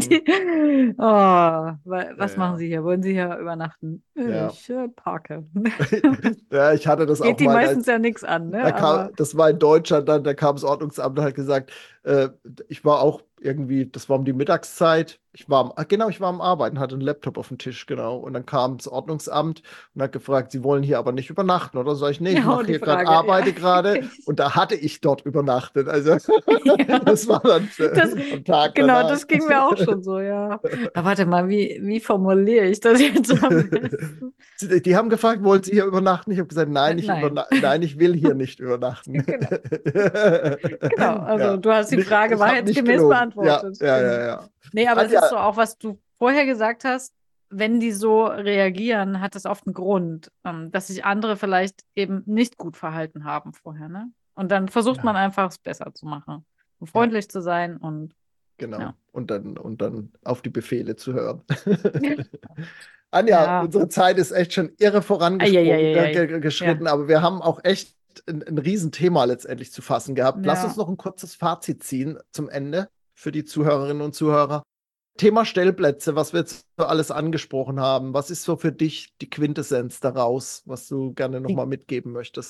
Was machen Sie hier? Wollen Sie hier übernachten? Ich parke. Ja, ich hatte das Geht auch die mal. meistens ja nichts an, ne? Das war in Deutschland, da kam das Ordnungsamt und hat gesagt, ich war auch irgendwie, das war um die Mittagszeit, ich war am Arbeiten, hatte einen Laptop auf dem Tisch, genau. Und dann kam das Ordnungsamt und hat gefragt, Sie wollen hier aber nicht übernachten, oder? Sag ich, nee, ich mache hier gerade, arbeite gerade. Und da hatte ich dort übernachtet. Also das war dann am Tag Genau, danach. das ging mir auch schon so, ja. Aber warte mal, wie formuliere ich das jetzt am besten? Die haben gefragt, wollen Sie hier übernachten? Ich habe gesagt, nein, ich will hier nicht übernachten. Genau, also du hast die Frage wahrheitsgemäß beantwortet. Ja. Nee, aber das ist so auch, was du vorher gesagt hast, wenn die so reagieren, hat das oft einen Grund, dass sich andere vielleicht eben nicht gut verhalten haben vorher, ne? Und dann versucht man einfach, es besser zu machen, und freundlich zu sein und genau. Ja. Und dann auf die Befehle zu hören. Anja, unsere Zeit ist echt schon irre vorangeschritten, aber wir haben auch echt ein Riesenthema letztendlich zu fassen gehabt. Lass uns noch ein kurzes Fazit ziehen zum Ende für die Zuhörerinnen und Zuhörer. Thema Stellplätze, was wir jetzt so alles angesprochen haben. Was ist so für dich die Quintessenz daraus, was du gerne nochmal mitgeben möchtest?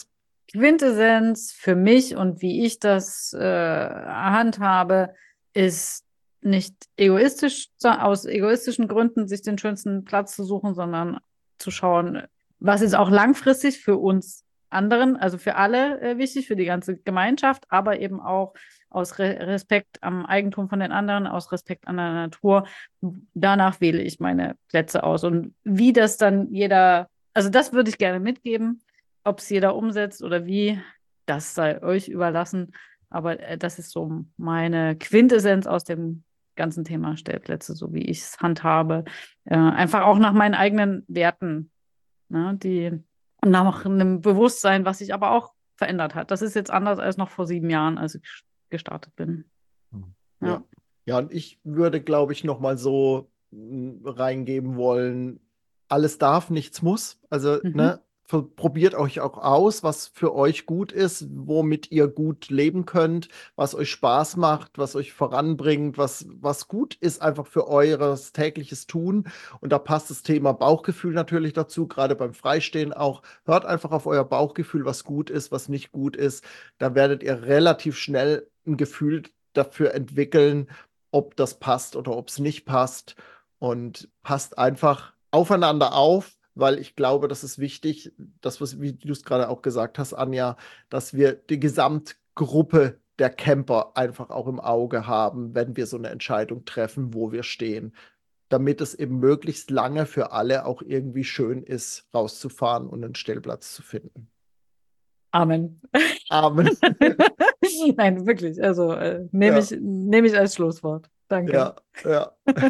Quintessenz für mich und wie ich das handhabe, ist nicht egoistisch, aus egoistischen Gründen sich den schönsten Platz zu suchen, sondern zu schauen, was ist auch langfristig für uns anderen, also für alle wichtig, für die ganze Gemeinschaft, aber eben auch aus Respekt am Eigentum von den anderen, aus Respekt an der Natur. Danach wähle ich meine Plätze aus. Und wie das dann jeder, also das würde ich gerne mitgeben. Ob es jeder umsetzt oder wie, das sei euch überlassen. Aber das ist so meine Quintessenz aus dem ganzen Thema Stellplätze, so wie ich es handhabe. Einfach auch nach meinen eigenen Werten, ne, und nach einem Bewusstsein, was sich aber auch verändert hat. Das ist jetzt anders als noch vor 7 Jahren, als ich gestartet bin. Ja. Ja, und ich würde, glaube ich, noch mal so reingeben wollen, alles darf, nichts muss. Also, ne, probiert euch auch aus, was für euch gut ist, womit ihr gut leben könnt, was euch Spaß macht, was euch voranbringt, was gut ist einfach für eures tägliches Tun. Und da passt das Thema Bauchgefühl natürlich dazu, gerade beim Freistehen auch. Hört einfach auf euer Bauchgefühl, was gut ist, was nicht gut ist. Da werdet ihr relativ schnell ein Gefühl dafür entwickeln, ob das passt oder ob es nicht passt. Und passt einfach aufeinander auf, weil ich glaube, das ist wichtig, wie du es gerade auch gesagt hast, Anja, dass wir die Gesamtgruppe der Camper einfach auch im Auge haben, wenn wir so eine Entscheidung treffen, wo wir stehen, damit es eben möglichst lange für alle auch irgendwie schön ist, rauszufahren und einen Stellplatz zu finden. Amen. Amen. Nein, wirklich. Also nehme ich als Schlusswort. Danke. Ja.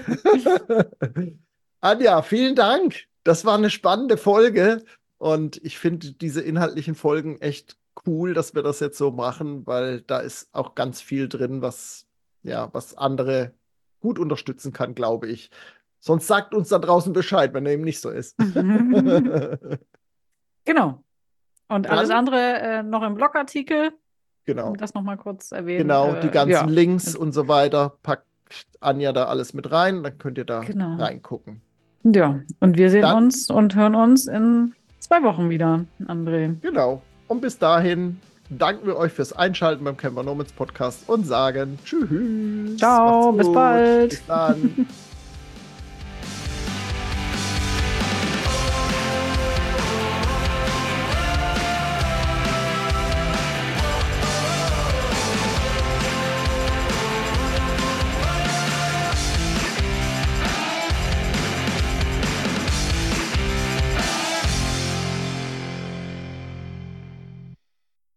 Anja, vielen Dank. Das war eine spannende Folge und ich finde diese inhaltlichen Folgen echt cool, dass wir das jetzt so machen, weil da ist auch ganz viel drin, was andere gut unterstützen kann, glaube ich. Sonst sagt uns da draußen Bescheid, wenn er eben nicht so ist. Genau. Und alles Dann, andere noch im Blogartikel. genau. Um das nochmal kurz erwähnen. Genau, die ganzen Links und so weiter packt Anja da alles mit rein, dann könnt ihr da reingucken. Ja, und wir sehen uns und hören uns in 2 Wochen wieder, André. Genau. Und bis dahin danken wir euch fürs Einschalten beim Camper Nomads Podcast und sagen Tschüss. Ciao, bis bald. Bis dann.